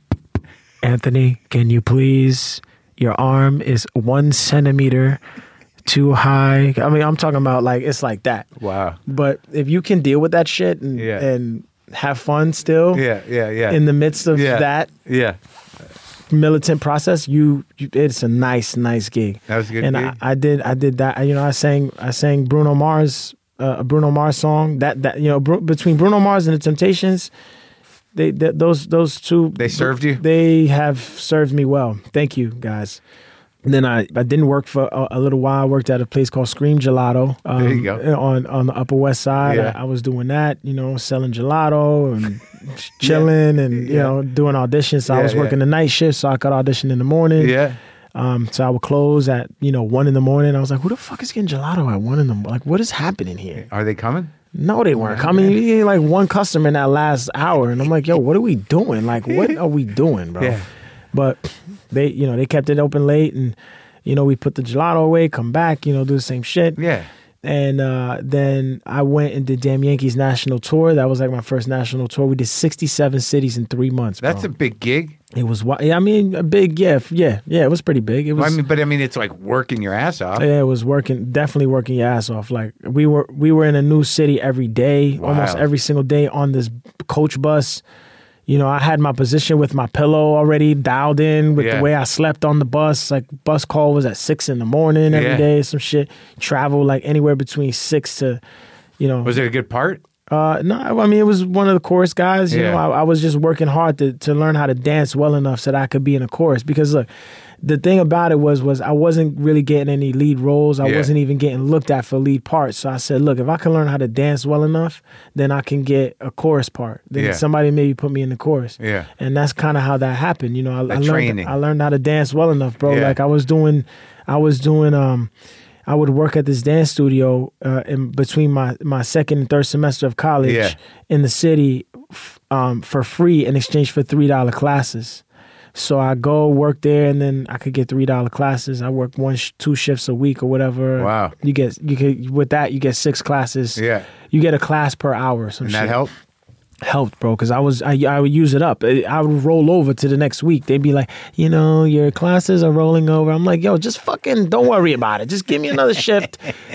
Anthony, can you please? Your arm is one centimeter too high. I mean, I'm talking about like it's like that. Wow. But if you can deal with that shit and Yeah. and have fun still Yeah, yeah, yeah. in the midst of yeah. that Yeah. militant process, you, you it's a nice, nice gig. That was a good and gig? I, I did, I did that. You know, I sang, I sang Bruno Mars, uh, a Bruno Mars song. That that you know, Bru- between Bruno Mars and the Temptations, they, they those those two They served you? They have served me well. Thank you, guys. And then I, I didn't work for a, a little while. I worked at a place called Scream Gelato. Um, There you go. On on the Upper West Side. Yeah. I, I was doing that, you know, selling gelato and chilling and, you Yeah. know, doing auditions. So I Yeah, was yeah. working the night shift, so I could audition in the morning. Yeah. Um, so I would close at, you know, one in the morning. I was like, who the fuck is getting gelato at one in the morning? Like, what is happening here? Are they coming? No, they weren't coming. You had like one customer in that last hour. And I'm like, yo, what are we doing? Like, what are we doing, bro? Yeah. But they, you know, they kept it open late and, you know, we put the gelato away, come back, you know, do the same shit. Yeah. And uh, then I went and did Damn Yankees national tour. That was like my first national tour. We did sixty-seven cities in three months, bro. That's a big gig. It was, wi- yeah, I mean, a big, yeah, f- yeah, yeah, it was pretty big. It was, Well, I mean, but I mean, it's like working your ass off. yeah, it was working, definitely working your ass off. Like we were, we were in a new city every day, almost Wow. every single day on this coach bus. You know, I had my position with my pillow already dialed in with Yeah. the way I slept on the bus. Like bus call was at six in the morning every Yeah. day, some shit. Travel like anywhere between six to, you know. Was it a good part? Uh, no, I mean, it was one of the chorus guys. You Yeah. know, I, I was just working hard to, to learn how to dance well enough so that I could be in a chorus. Because look, the thing about it was, was I wasn't really getting any lead roles. I Yeah. wasn't even getting looked at for lead parts. So I said, look, if I can learn how to dance well enough, then I can get a chorus part. Then Yeah. somebody maybe put me in the chorus. Yeah. And that's kind of how that happened. You know, I, I learned, training. I learned how to dance well enough, bro. Yeah. Like I was doing, I was doing, um, I would work at this dance studio uh, in between my, my second and third semester of college Yeah. in the city f- um, for free in exchange for three dollar classes. So I go work there, and then I could get three dollar classes. I work one, sh- two shifts a week or whatever. Wow. You get you get with that you get six classes. Yeah. You get a class per hour. Or some And shit. that helped? helped, bro, because I was I, I would use it up. I, I would roll over to the next week. They'd be like, you know, your classes are rolling over. I'm like, yo, just fucking don't worry about it. Just give me another shift.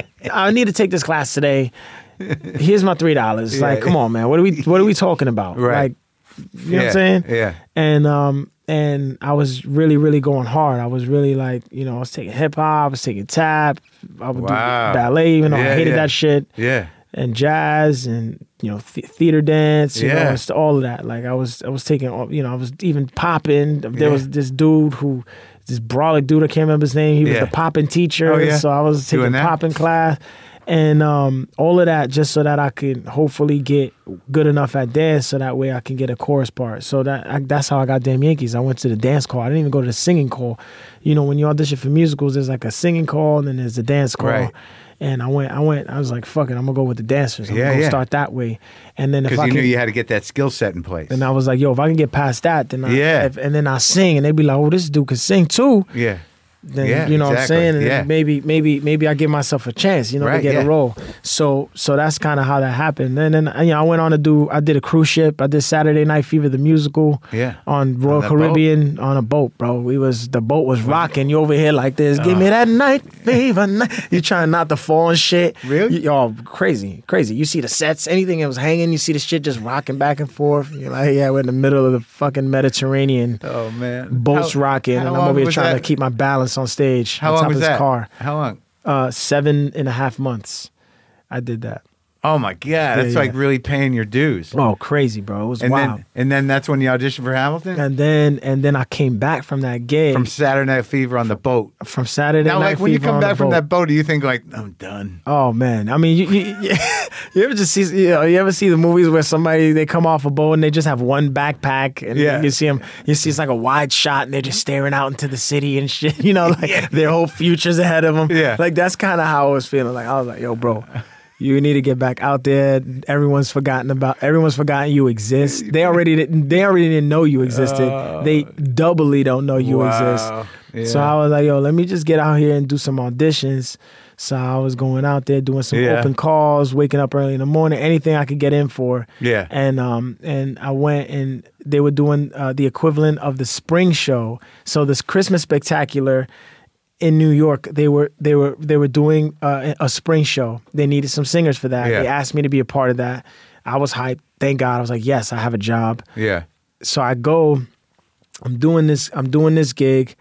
I need to take this class today. Here's my three dollars. Yeah. Like, come on, man. What are we what are we talking about? Right. Like, you know yeah. what I'm saying? Yeah. And um and I was really, really going hard. I was really like, you know, I was taking hip hop, I was taking tap, I would Wow. do ballet, even though Yeah, I hated yeah. that shit. Yeah. And jazz and you know th- theater dance, you Yeah. know, it's all of that. Like I was, I was taking, all- you know, I was even popping. There Yeah. was this dude who, this brolic dude, I can't remember his name. He was Yeah. the popping teacher, Oh, yeah? so I was Doing taking that? popping class, and um, all of that just so that I could hopefully get good enough at dance, so that way I can get a chorus part. So that I, that's how I got Damn Yankees. I went to the dance call. I didn't even go to the singing call. You know, when you audition for musicals, there's like a singing call and then there's the dance call. Right. And I went, I went, I was like, fuck it, I'm gonna go with the dancers. I'm Yeah, gonna yeah. start that way. And then if Because I you can, knew you had to get that skill set in place. and I was like, yo, if I can get past that, then I, Yeah. if, and then I sing, and they'd be like, oh, this dude can sing too. yeah. Then Yeah, you know exactly. what I'm saying, and Yeah. then maybe, maybe, maybe I give myself a chance, you know, Right, to get yeah. a role. So, so that's kind of how that happened. And then, you know, I went on to do, I did a cruise ship. I did Saturday Night Fever, the musical, Yeah. on Royal that Caribbean on a boat, bro. We was the boat was rocking. You over here like this, give me that night fever. Night. You trying not to fall and shit. Really? You, oh, crazy, crazy. You see the sets, anything that was hanging, you see the shit just rocking back and forth. You're like, yeah, we're in the middle of the fucking Mediterranean. Oh man. Boats How- rocking, how and I'm long over here was trying that? to keep my balance on stage. How on long top was of this that? car. How long? Uh, seven and a half months. I did that. Oh my god, that's yeah. like really paying your dues. Oh, crazy, bro! It was and wild. then and then that's when you auditioned for Hamilton? and then and then I came back from that gig From Saturday Night Fever on the boat. from Saturday Now, Night like when you Fever come on the back from boat. that boat, do you think like I'm done? Oh man, I mean, you you, you, you ever just see you, know, you ever see the movies where somebody they come off a boat and they just have one backpack and Yeah. you see them, you see it's like a wide shot and they're just staring out into the city and shit. You know, like their whole future's ahead of them. Yeah. like that's kind of how I was feeling. Like I was like, yo, bro. You need to get back out there. Everyone's forgotten about. Everyone's forgotten you exist. They already didn't. They already didn't know you existed. they doubly don't know you Wow. exist. Yeah. So I was like, yo, let me just get out here and do some auditions. So I was going out there doing some Yeah. open calls, waking up early in the morning, anything I could get in for. Yeah. And um and I went and they were doing uh, the equivalent of the spring show. So this Christmas spectacular in New York, they were they were they were doing uh, a spring show. They needed some singers for that. Yeah. They asked me to be a part of that. I was hyped. Thank God. I was like, yes, I have a job. Yeah. So I go. I'm doing this. I'm doing this gig,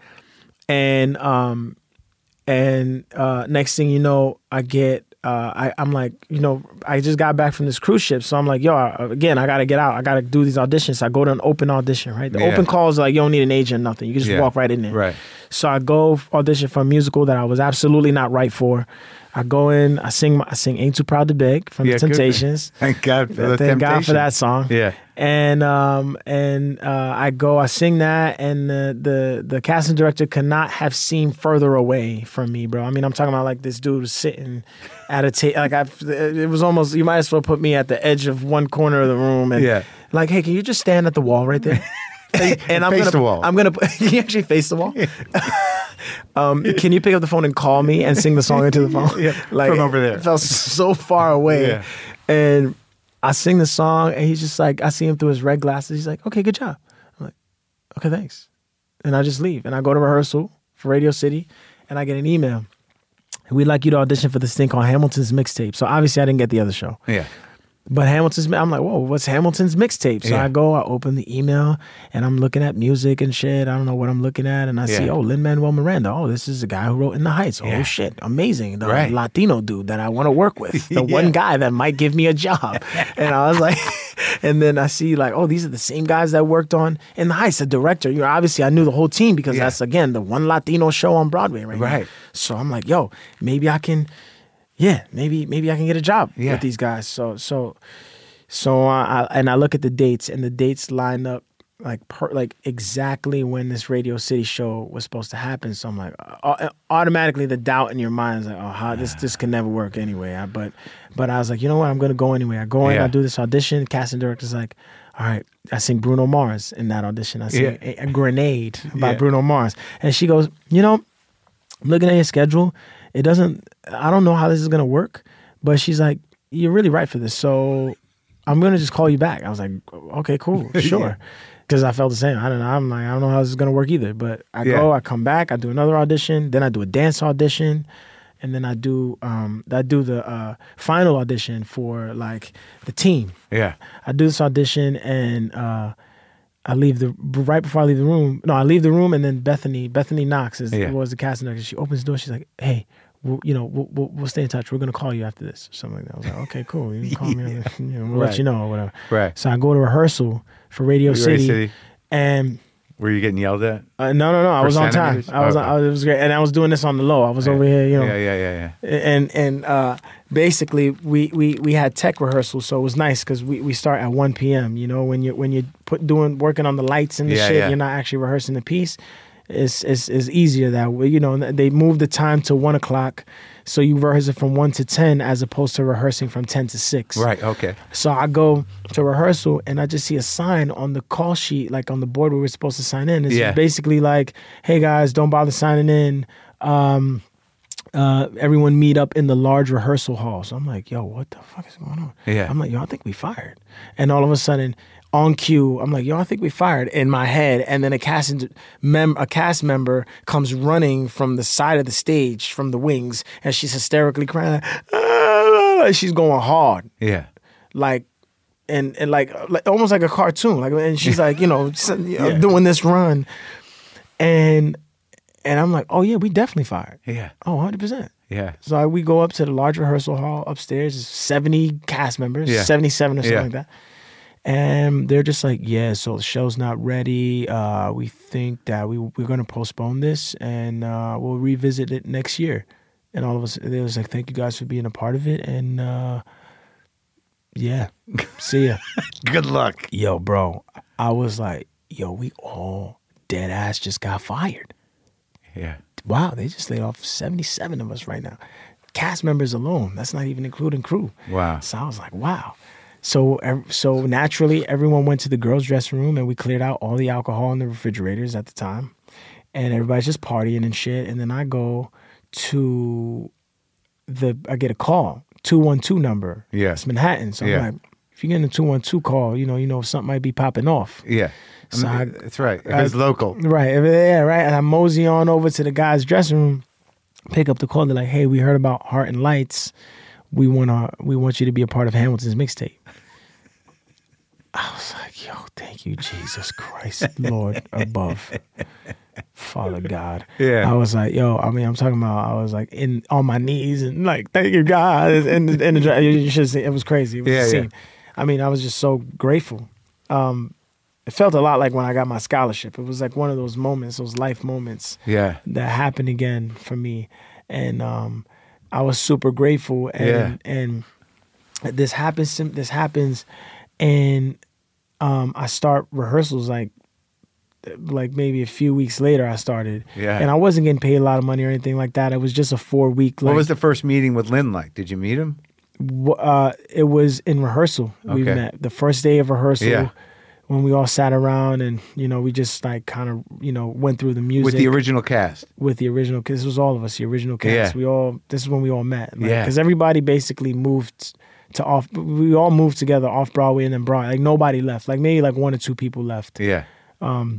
and um, and uh, next thing you know, I get. Uh, I, I'm like, you know, I just got back from this cruise ship, so I'm like, yo, again, I gotta get out. I gotta do these auditions. I go to an open audition, right? The Yeah. open calls like you don't need an agent, nothing. You can just Yeah. walk right in there. Right. So I go audition for a musical that I was absolutely not right for. I go in, I sing, my, I sing "Ain't Too Proud to Beg" from Yeah, the good. Temptations. Thank God for the Thank God for Temptation. that song. Yeah. And um and uh, I go, I sing that, and the, the the casting director could not have seemed further away from me, bro. I mean, I'm talking about like this dude was sitting at a table, like I, it was almost, you might as well put me at the edge of one corner of the room, and Yeah. like, hey, can you just stand at the wall right there? And I'm Face gonna, the wall. I'm gonna. Can you actually face the wall? um, can you pick up the phone and call me and sing the song into the phone? Yeah, from over there. It felt so far away. Yeah. And I sing the song, and he's just like, I see him through his red glasses. He's like, okay, good job. I'm like, okay, thanks. And I just leave, and I go to rehearsal for Radio City, and I get an email. We'd like you to audition for this thing called Hamilton's Mixtape. So obviously, I didn't get the other show. Yeah. But Hamilton's, I'm like, whoa, what's Hamilton's Mixtape? So Yeah. I go, I open the email, and I'm looking at music and shit. I don't know what I'm looking at. And I see, Yeah. oh, Lin-Manuel Miranda. Oh, this is the guy who wrote In the Heights. Oh, Yeah. shit, amazing. The Right. Latino dude that I want to work with. The Yeah. one guy that might give me a job. And I was like, and then I see like, oh, these are the same guys that worked on In the Heights, the director. You know, obviously I knew the whole team because Yeah. that's, again, the one Latino show on Broadway right now. Right. So I'm like, yo, maybe I can, yeah, maybe maybe I can get a job Yeah. with these guys. So, so... So I, I and I look at the dates, and the dates line up like per, like exactly when this Radio City show was supposed to happen. So I'm like, uh, automatically the doubt in your mind is like, oh, how, this this can never work anyway. I, but but I was like, you know what, I'm gonna go anyway. I go in, Yeah. I do this audition. Casting director's like, all right, I sing Bruno Mars in that audition. I sing Yeah. a, a Grenade by Yeah. Bruno Mars, and she goes, you know, I'm looking at your schedule. It doesn't. I don't know how this is gonna work, but she's like, you're really right for this. So I'm gonna just call you back. I was like, okay, cool, sure. Because I felt the same. I don't know. I'm like, I don't know how this is gonna work either. But I Yeah. go, I come back, I do another audition, then I do a dance audition, and then I do um I do the uh, final audition for like the team. Yeah. I do this audition and uh, I leave the right before I leave the room. No, I leave the room and then Bethany Bethany Knox is Yeah. was the casting director. She opens the door. She's like, "Hey, we'll, you know, we'll, we'll we'll stay in touch. We're gonna call you after this or something like that." I was like, "Okay, cool. You can call me. On the, you know, we'll Right. let you know or whatever." Right. So I go to rehearsal for Radio, Radio City, City. and Were you getting yelled at? uh, no, no, no. I was on time. centimeters? I was. Okay. I was, it was great, and I was doing this on the low. I was over here, you know. Yeah, yeah, yeah, yeah. And and uh, basically, we, we, we had tech rehearsal, so it was nice because we, we start at one p.m. You know, when you when you're put doing working on the lights and the Yeah, shit, yeah. you're not actually rehearsing the piece. It's it's, it's easier that way. You know, they moved the time to one o'clock, so you rehearse it from one to ten as opposed to rehearsing from ten to six. Right. Okay. So I go to rehearsal and I just see a sign on the call sheet, like on the board where we're supposed to sign in. It's Yeah. basically like, "Hey guys, don't bother signing in. Um, uh, everyone meet up in the large rehearsal hall." So I'm like, "Yo, what the fuck is going on?" Yeah. I'm like, "Yo, I think we fired." And all of a sudden, on cue, I'm like, "Yo, I think we fired" in my head. And then a cast mem- a cast member comes running from the side of the stage, from the wings, and she's hysterically crying. "Ah!" She's going hard, Yeah. like, and and like, like almost like a cartoon. Like, and she's like, you know, s- you know, Yeah. doing this run, and and I'm like, "Oh yeah, we definitely fired." Yeah. Oh, one hundred percent. Yeah. So I, we go up to the large rehearsal hall upstairs. There's seventy cast members, Yeah. seventy-seven or something Yeah. like that. And they're just like, "Yeah, so the show's not ready. Uh, we think that we, we're going to postpone this and uh, we'll revisit it next year." And all of us, they was like, "Thank you guys for being a part of it." And uh, yeah, see ya. Good luck. Yo, bro, I was like, yo, we all dead ass just got fired. Yeah. Wow, they just laid off seventy-seven of us right now. Cast members alone. That's not even including crew. Wow. So I was like, wow. So ev- so naturally, everyone went to the girls' dressing room and we cleared out all the alcohol in the refrigerators at the time. And everybody's just partying and shit. And then I go to the, I get a call, two one two number. Yeah. It's Manhattan. So Yeah. I'm like, if you're getting a two one two call, you know, you know something might be popping off. Yeah. I So mean, I- that's right. If I- it's local. Right. Yeah, right. And I mosey on over to the guy's dressing room, pick up the call. They're like, "Hey, we heard about Heart and Lights. We wanna we want you to be a part of Hamilton's mixtape." I was like, "Yo, thank you, Jesus Christ, Lord above, Father God." Yeah. I was like, "Yo," I mean, I'm talking about. I was like in on my knees and like, "Thank you, God." And the, and the, you should see, it was crazy. It was Yeah, a yeah. scene. I mean, I was just so grateful. Um, it felt a lot like when I got my scholarship. It was like one of those moments, those life moments Yeah. that happened again for me, and um, I was super grateful. And Yeah. and this happens. to- This happens, and um, I start rehearsals like like maybe a few weeks later. I started, Yeah. and I wasn't getting paid a lot of money or anything like that. It was just a four week. Like, What was the first meeting with Lynn like? Did you meet him? w- uh, it was in rehearsal. We Okay. met the first day of rehearsal. Yeah. When we all sat around and, you know, we just like kind of, you know, went through the music. With the original cast. with the original, because this was all of us, the original cast. Yeah. We all, this is when we all met. Like, Yeah. Because everybody basically moved to off, we all moved together off Broadway and then Broadway. Like nobody left. Like maybe like one or two people left. Yeah. And,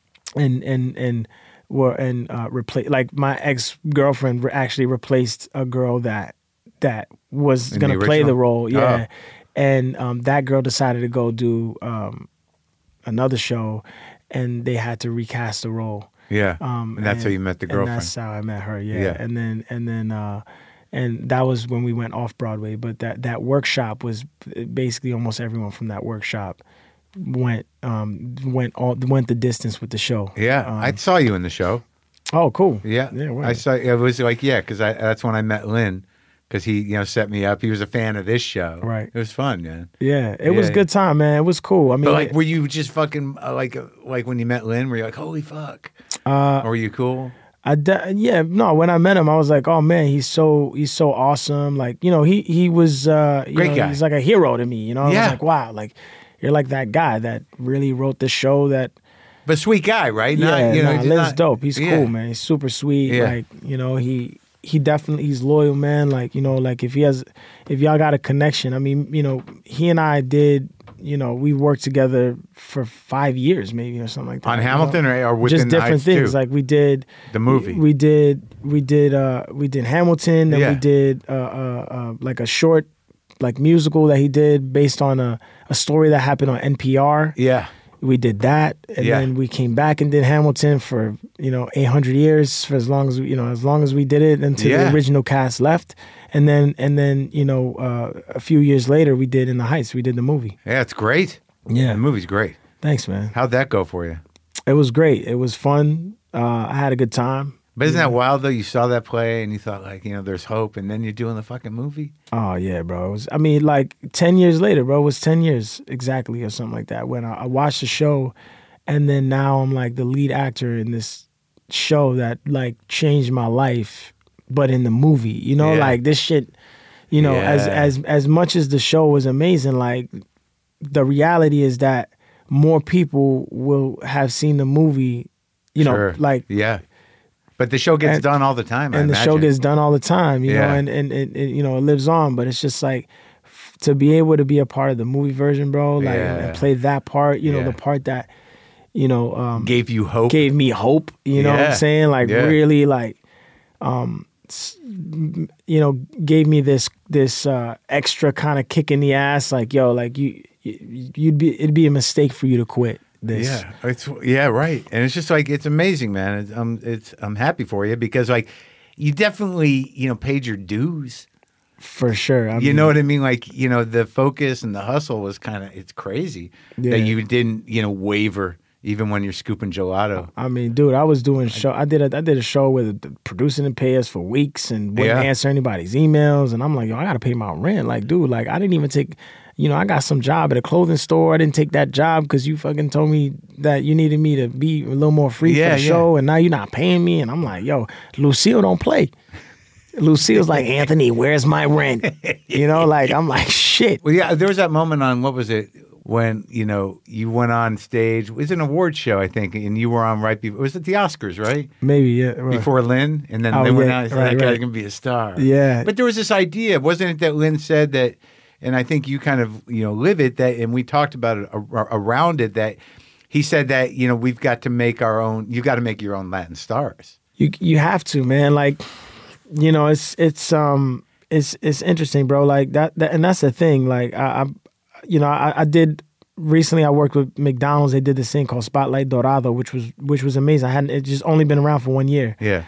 and, and, were, and, uh, replace, like my ex girlfriend re- actually replaced a girl that, that was In going the to play the original? role. Yeah. Oh. And, um, that girl decided to go do, um, another show and they had to recast the role. Yeah. Um, and that's how you met the And girlfriend. that's how I met her. Yeah. Yeah. And then and then uh, and that was when we went off Broadway. But that that workshop was basically almost everyone from that workshop went um went all went the distance with the show. Yeah. Um, I saw you in the show. oh, cool. Yeah. Yeah. Word. I saw, it was like, yeah, because that's when I met Lynn. Because he, you know, set me up. He was a fan of this show. Right. It was fun, man. yeah. It was Yeah. good time, man. It was cool. I mean, But like, were you just fucking uh, like, uh, like when you met Lynn? Were you like, holy fuck? uh, Or were you cool? I de- yeah, no, when I met him, I was like, oh man, he's so he's so awesome. Like, you know, he he was uh you Great know, guy. he's like a hero to me, you know. I Yeah. was like, wow, like you're like that guy that really wrote the show that But sweet guy, right? Not, yeah, you know, nah, just Lynn's not- dope. He's yeah. cool, man. He's super sweet. Yeah. Like, you know, he he definitely he's loyal, man. Like, you know, like if he has, if y'all got a connection, I mean, you know, he and I did, you know, we worked together for five years maybe or something like that. On Hamilton, know? or, or within just the different Heights things. too? Like we did The movie. We did we did uh we did Hamilton, and Yeah. we did uh, uh uh like a short like musical that he did based on a, a story that happened on N P R. Yeah. We did that, and Yeah. then we came back and did Hamilton for you know eight hundred years, for as long as we, you know as long as we did it until Yeah. the original cast left, and then and then you know uh, a few years later we did In the Heights. We did the movie. Yeah, it's great. Yeah, The movie's great. thanks, man. How'd that go for you? It was great. It was fun. Uh, I had a good time. But isn't that wild though? You saw that play and you thought like, you know, there's hope, and then you're doing the fucking movie. Oh yeah, bro. It was, I mean, like ten years later, bro. It was ten years exactly or something like that when I, I watched the show, and then now I'm like the lead actor in this show that like changed my life, but in the movie, you know, Yeah. like this shit, you know, as Yeah. as as much as the show was amazing, like the reality is that more people will have seen the movie, you know, Sure. like Yeah. But the show gets And- done all the time. I and the show imagine. gets done all the time, you Yeah. know, and, and, and, and, you know, it lives on. But it's just like f- to be able to be a part of the movie version, bro, like and, Yeah. and play that part, you know, Yeah. the part that, you know, um, gave you hope. gave me hope, you know what Yeah. I'm saying? Like Yeah. really like, um, s- m- you know, gave me this, this uh, extra kind of kick in the ass. Like, yo, like you, you- you'd be, it'd be a mistake for you to quit this. Yeah, it's yeah, right. And it's just like it's amazing, man. It's, um, it's I'm happy for you because like you definitely you know paid your dues. For sure. I You mean, know what I mean? Like you know the focus and the hustle was kind of it's crazy Yeah. that you didn't you know waver even when you're scooping gelato. I mean, dude, I was doing show. I did a I did a show where the producer didn't pay us for weeks and wouldn't Yeah. answer anybody's emails, and I'm like, yo, I gotta pay my rent. Like, dude, like I didn't even take, you know, I got some job at a clothing store. I didn't take that job because you fucking told me that you needed me to be a little more free Yeah, for the yeah. show, and now you're not paying me. And I'm like, yo, Lucille don't play. Lucille's like, Anthony, where's my rent? You know, like I'm like, shit. Well, yeah, there was that moment on what was it when you know you went on stage. It was an award show, I think, and you were on right before. Was it the Oscars, right? Maybe yeah. right. Before Lynn, and then Oh, they went yeah, out and said, right, that guy's right. gonna be a star. Yeah. But there was this idea, wasn't it, that Lynn said that, and I think you kind of you know live it that, and we talked about it ar- around it that he said that you know we've got to make our own. You got to make your own Latin stars. You you have to, man. Like, you know, it's it's um it's it's interesting, bro. Like that, that and that's the thing. Like I, I you know, I, I did recently. I worked with McDonald's. They did this thing called Spotlight Dorado, which was which was amazing. I hadn't it just only been around for one year, Yeah,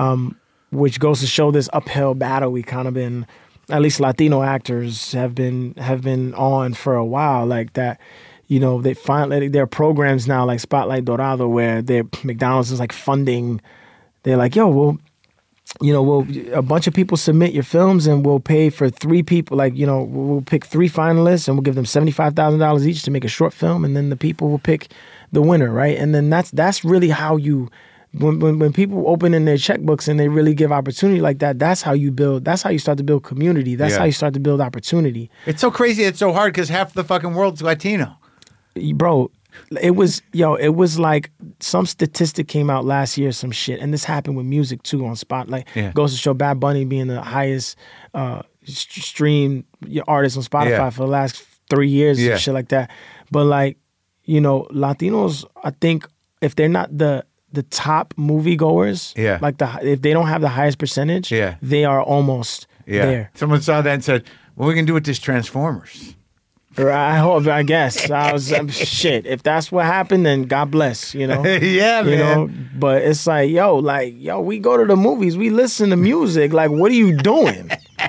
which goes to show this uphill battle we kind of been. At least Latino actors have been have been on for a while. Like that. You know, they finally there are programs now like Spotlight Dorado where they McDonald's is like funding. They're like, yo, well, you know, we'll a bunch of people submit your films and we'll pay for three people. Like, you know, we'll pick three finalists and we'll give them seventy-five thousand dollars each to make a short film, and then the people will pick the winner, right? And then that's that's really how you, when when, when people open in their checkbooks and they really give opportunity like that, that's how you build. That's how you start to build community. That's Yeah. how you start to build opportunity. it's so crazy. It's so hard because half the fucking world's Latino. Bro, it was yo, it was like some statistic came out last year, some shit, and this happened with music too on Spotlight. Yeah. Goes to show Bad Bunny being the highest uh, st- streamed artist on Spotify Yeah. for the last three years, Yeah. and shit like that. But like, you know, Latinos, I think if they're not the the top moviegoers, Yeah. like the if they don't have the highest percentage, Yeah. they are almost Yeah, there. someone saw that and said, "Well, we can do it this Transformers." Or I hope, I guess. I was um, shit. If that's what happened, then God bless. You know. Yeah, You man. know. But it's like, yo, like, yo, we go to the movies, we listen to music. Like, what are you doing?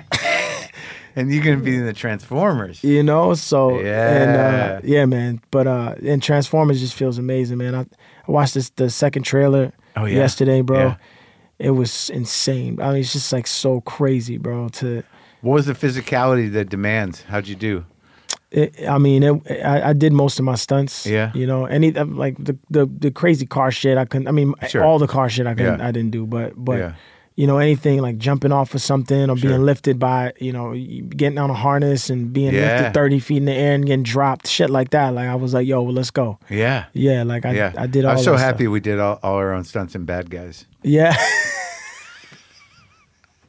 And you're gonna be in the Transformers. You know. So Yeah. and uh, yeah, man. But uh, and Transformers just feels amazing, man. I, I watched this the second trailer Oh, yeah. yesterday, bro. Yeah. It was insane. I mean, it's just like so crazy, bro. To What was the physicality, the demands? How'd you do? It, I mean, it, I, I did most of my stunts. Yeah. You know, any like the, the the crazy car shit I couldn't. I mean, Sure. all the car shit I couldn't. Yeah. I didn't do. But but Yeah. you know, anything like jumping off of something or Sure. being lifted by, you know, getting on a harness and being Yeah. lifted thirty feet in the air and getting dropped, shit like that. Like I was like, yo, well, let's go. Yeah. Yeah. Like I Yeah. I did all. I'm so that happy stuff. we did all, all our own stunts and Bad Guys. Yeah.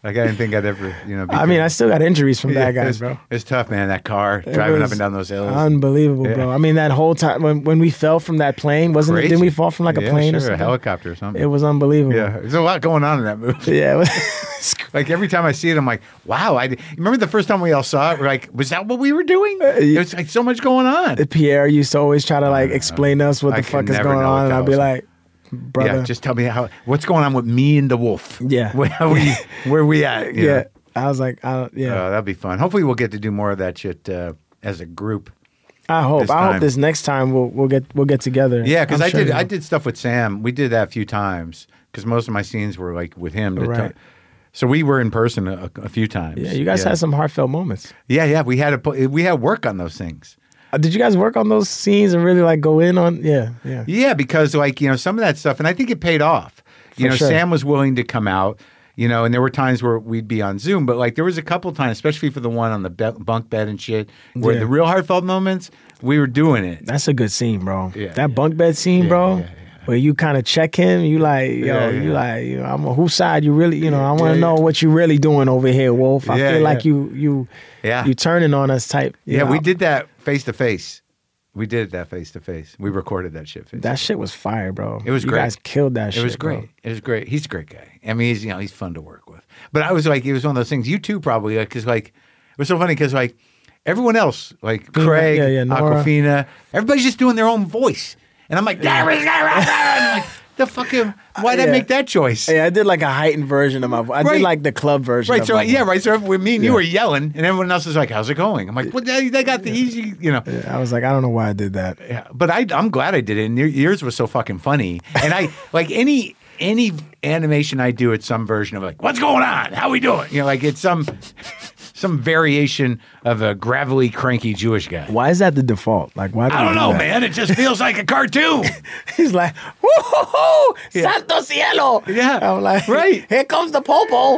Like I didn't think I'd ever, you know. Be I mean, I still got injuries from yeah, bad guys, it's, bro. It's tough, man. That car driving was up and down those hills. Unbelievable, Yeah. bro. I mean, that whole time when, when we fell from that plane, wasn't it? Crazy. Didn't we fall from like a yeah, plane sure, or something? a helicopter or something? It was unbelievable. Yeah, there's a lot going on in that movie. Yeah. It was, Like every time I see it, I'm like, wow. I remember the first time we all saw it. We're like, was that what we were doing? There's like so much going on. Pierre used to always try to like explain to us what I the can fuck is never going know what on, and the I'd be hell's- like, brother. Yeah, just tell me how. What's going on with me and the wolf? Yeah. where are we? Where we at? you yeah. know? I was like, I don't, yeah. Oh, that'd be fun. Hopefully, we'll get to do more of that shit uh, as a group. I hope. this I time. hope this next time we'll we'll get we'll get together. Yeah, because I'm I sure did. you I will. did stuff with Sam. We did that a few times because most of my scenes were like with him. To Right. t- so we were in person a, a few times. Yeah, you guys yeah. had some heartfelt moments. Yeah, yeah. We had a we had work on those things. Uh, did you guys work on those scenes and really like go in on? Yeah, yeah. Yeah, because like you know some of that stuff, and I think it paid off. You For know, sure. Sam was willing to come out. You know, and there were times where we'd be on Zoom, but like there was a couple times, especially for the one on the be- bunk bed and shit, where Yeah. the real heartfelt moments, we were doing it. That's a good scene, bro. Yeah, that yeah. bunk bed scene, Yeah, bro. yeah, yeah. Where you kind of check him, you like, yo, Yeah, you yeah. like, you know, I'm on whose side you really, you know, I want to Yeah, know yeah. what you really doing over here, Wolf. I Yeah, feel like yeah. you, you, Yeah. you turning on us type. you Yeah, know. we did that face to face. We did that face to face. We recorded that shit. Face That shit was fire, bro. It was you great. guys killed that It shit. was great. bro. It was great. He's a great guy. I mean, he's you know he's fun to work with. But I was like, it was one of those things. You too probably because like it was so funny because like everyone else like Craig, yeah, yeah, Nora. Aquafina, everybody's just doing their own voice, and I'm like, yeah. I'm like the fucking why'd I Yeah. make that choice? Yeah, I did like a heightened version of my voice. I Right. did like the club version. Right, of so my yeah, voice. right. So with me and you Yeah. were yelling, and everyone else is like, "How's it going?" I'm like, "Well, they, they got the easy, you know." I was like, I don't know why I did that. Yeah, but I, I'm glad I did it. And your- yours was so fucking funny. And I like any any animation I do, it's some version of like, "What's going on? How we doing?" You know, like it's some some variation of a gravelly, cranky Jewish guy. Why is that the default? Like, why? Do I we don't do know, that? man. It just feels like a cartoon. He's like, woo-hoo-hoo, Santo Cielo. Yeah, I'm like, right. Here comes the popo.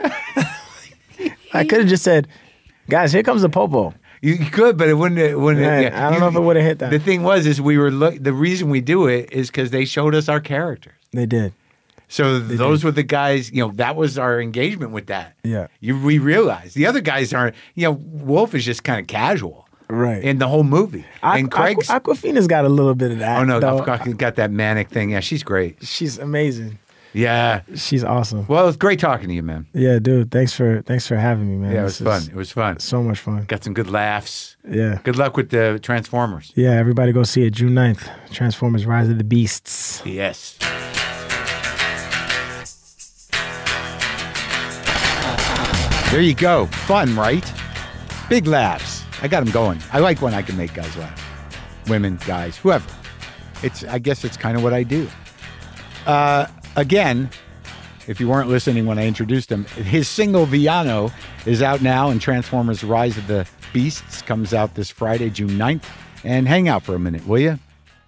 I could have just said, guys, here comes the popo. You, you could, but it wouldn't. It wouldn't. Man, yeah. I don't You- know if it would have hit that. The thing was, is we were look. The reason we do it is because they showed us our characters. They did. So those were the guys, you know, that was our engagement with that. Yeah. You, we realized the other guys aren't, you know, Wolf is just kind of casual. Right. In the whole movie. Aqu- and Craig's, Aqu- Aquafina's got a little bit of that. oh no, though. I've got, got that manic thing. Yeah, she's great. She's amazing. Yeah. She's awesome. Well, it's great talking to you, man. Yeah, dude. Thanks for thanks for having me, man. Yeah, it was This fun. is It was fun. So much fun. Got some good laughs. Yeah. Good luck with the Transformers. Yeah, everybody go see it June ninth. Transformers Rise of the Beasts. Yes. There you go. Fun, right? Big laughs. I got them going. I like when I can make guys laugh. Women, guys, whoever. It's. I guess it's kind of what I do. Uh, again, if you weren't listening when I introduced him, his single Villano is out now, and Transformers Rise of the Beasts comes out this Friday, June ninth. And hang out for a minute, will you?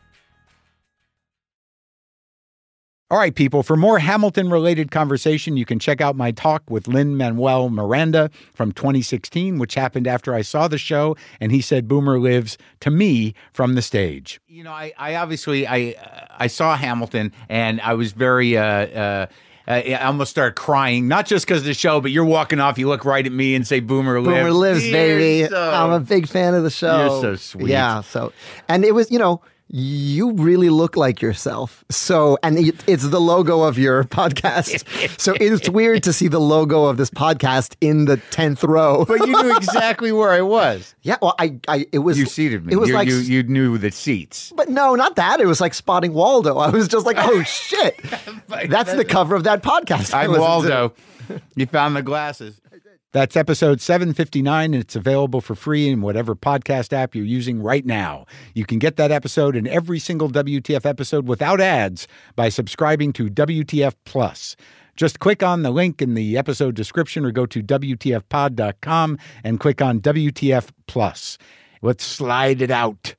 All right, people, for more Hamilton-related conversation, you can check out my talk with Lin-Manuel Miranda from twenty sixteen, which happened after I saw the show, and he said Boomer lives to me from the stage. You know, I, I obviously, I uh, I saw Hamilton, and I was very, uh, uh, I almost started crying, not just because of the show, but you're walking off, you look right at me and say Boomer lives. Boomer lives, You're baby. so- I'm a big fan of the show. You're so sweet. Yeah. So, and it was, you know, you really look like yourself. So, and it, it's the logo of your podcast. So it's weird to see the logo of this podcast in the tenth row. But you knew exactly where I was. Yeah. Well, I, I, it was. You seated me. It was you, like. you, you knew the seats. But no, not that. It was like spotting Waldo. I was just like, oh shit. That's the cover of that podcast. I I'm listened to. Waldo. You found the glasses. That's episode seven fifty-nine, and it's available for free in whatever podcast app you're using right now. You can get that episode and every single W T F episode without ads by subscribing to W T F Plus. Just click on the link in the episode description or go to W T F pod dot com and click on W T F Plus. Let's slide it out.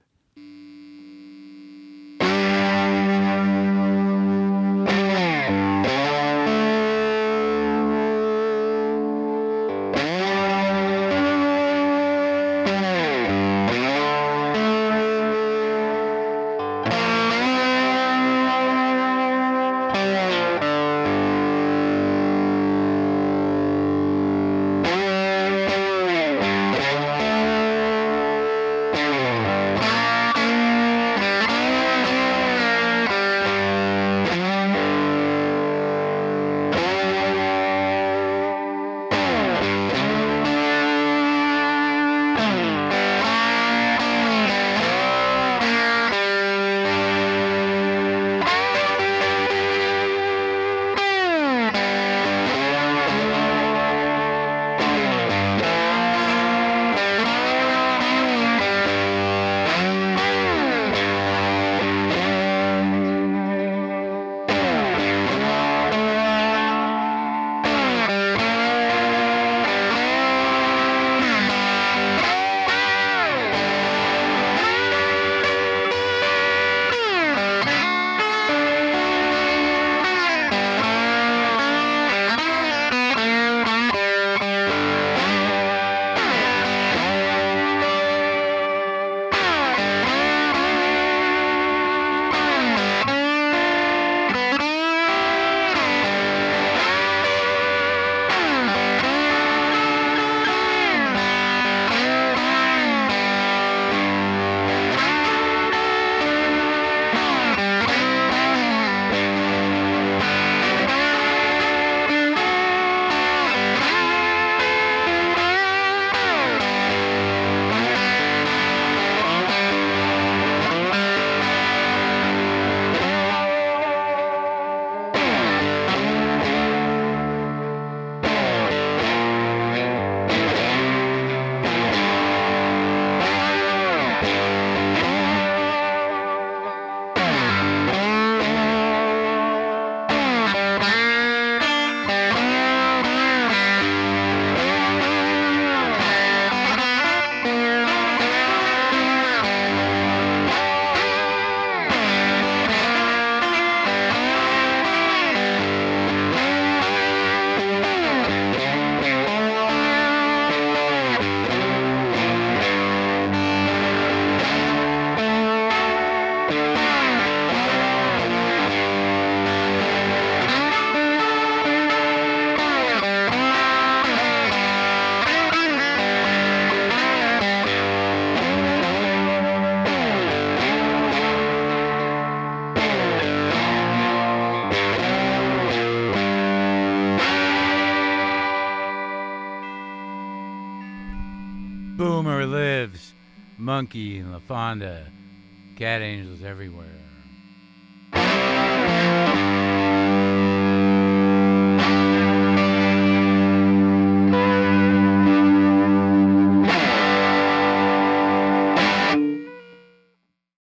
lives Monkey and LaFonda. Cat angels everywhere.